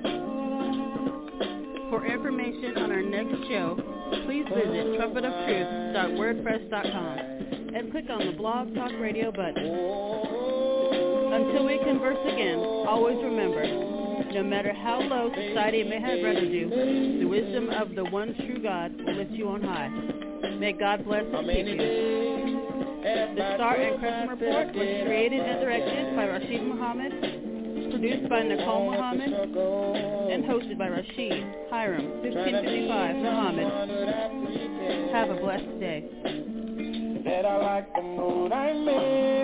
For information on our next show, please visit trumpetoftruth.wordpress.com and click on the Blog Talk Radio button. Until we converse again, always remember, no matter how low society may have rendered you, the wisdom of the one true God will lift you on high. May God bless and keep you. The Star and Crescent Report was created and directed by Rashid Muhammad, produced by Nicole Muhammad, and hosted by Rashid Hiram 1555 Muhammad. Have Have a blessed day. Said I like the mood I'm in.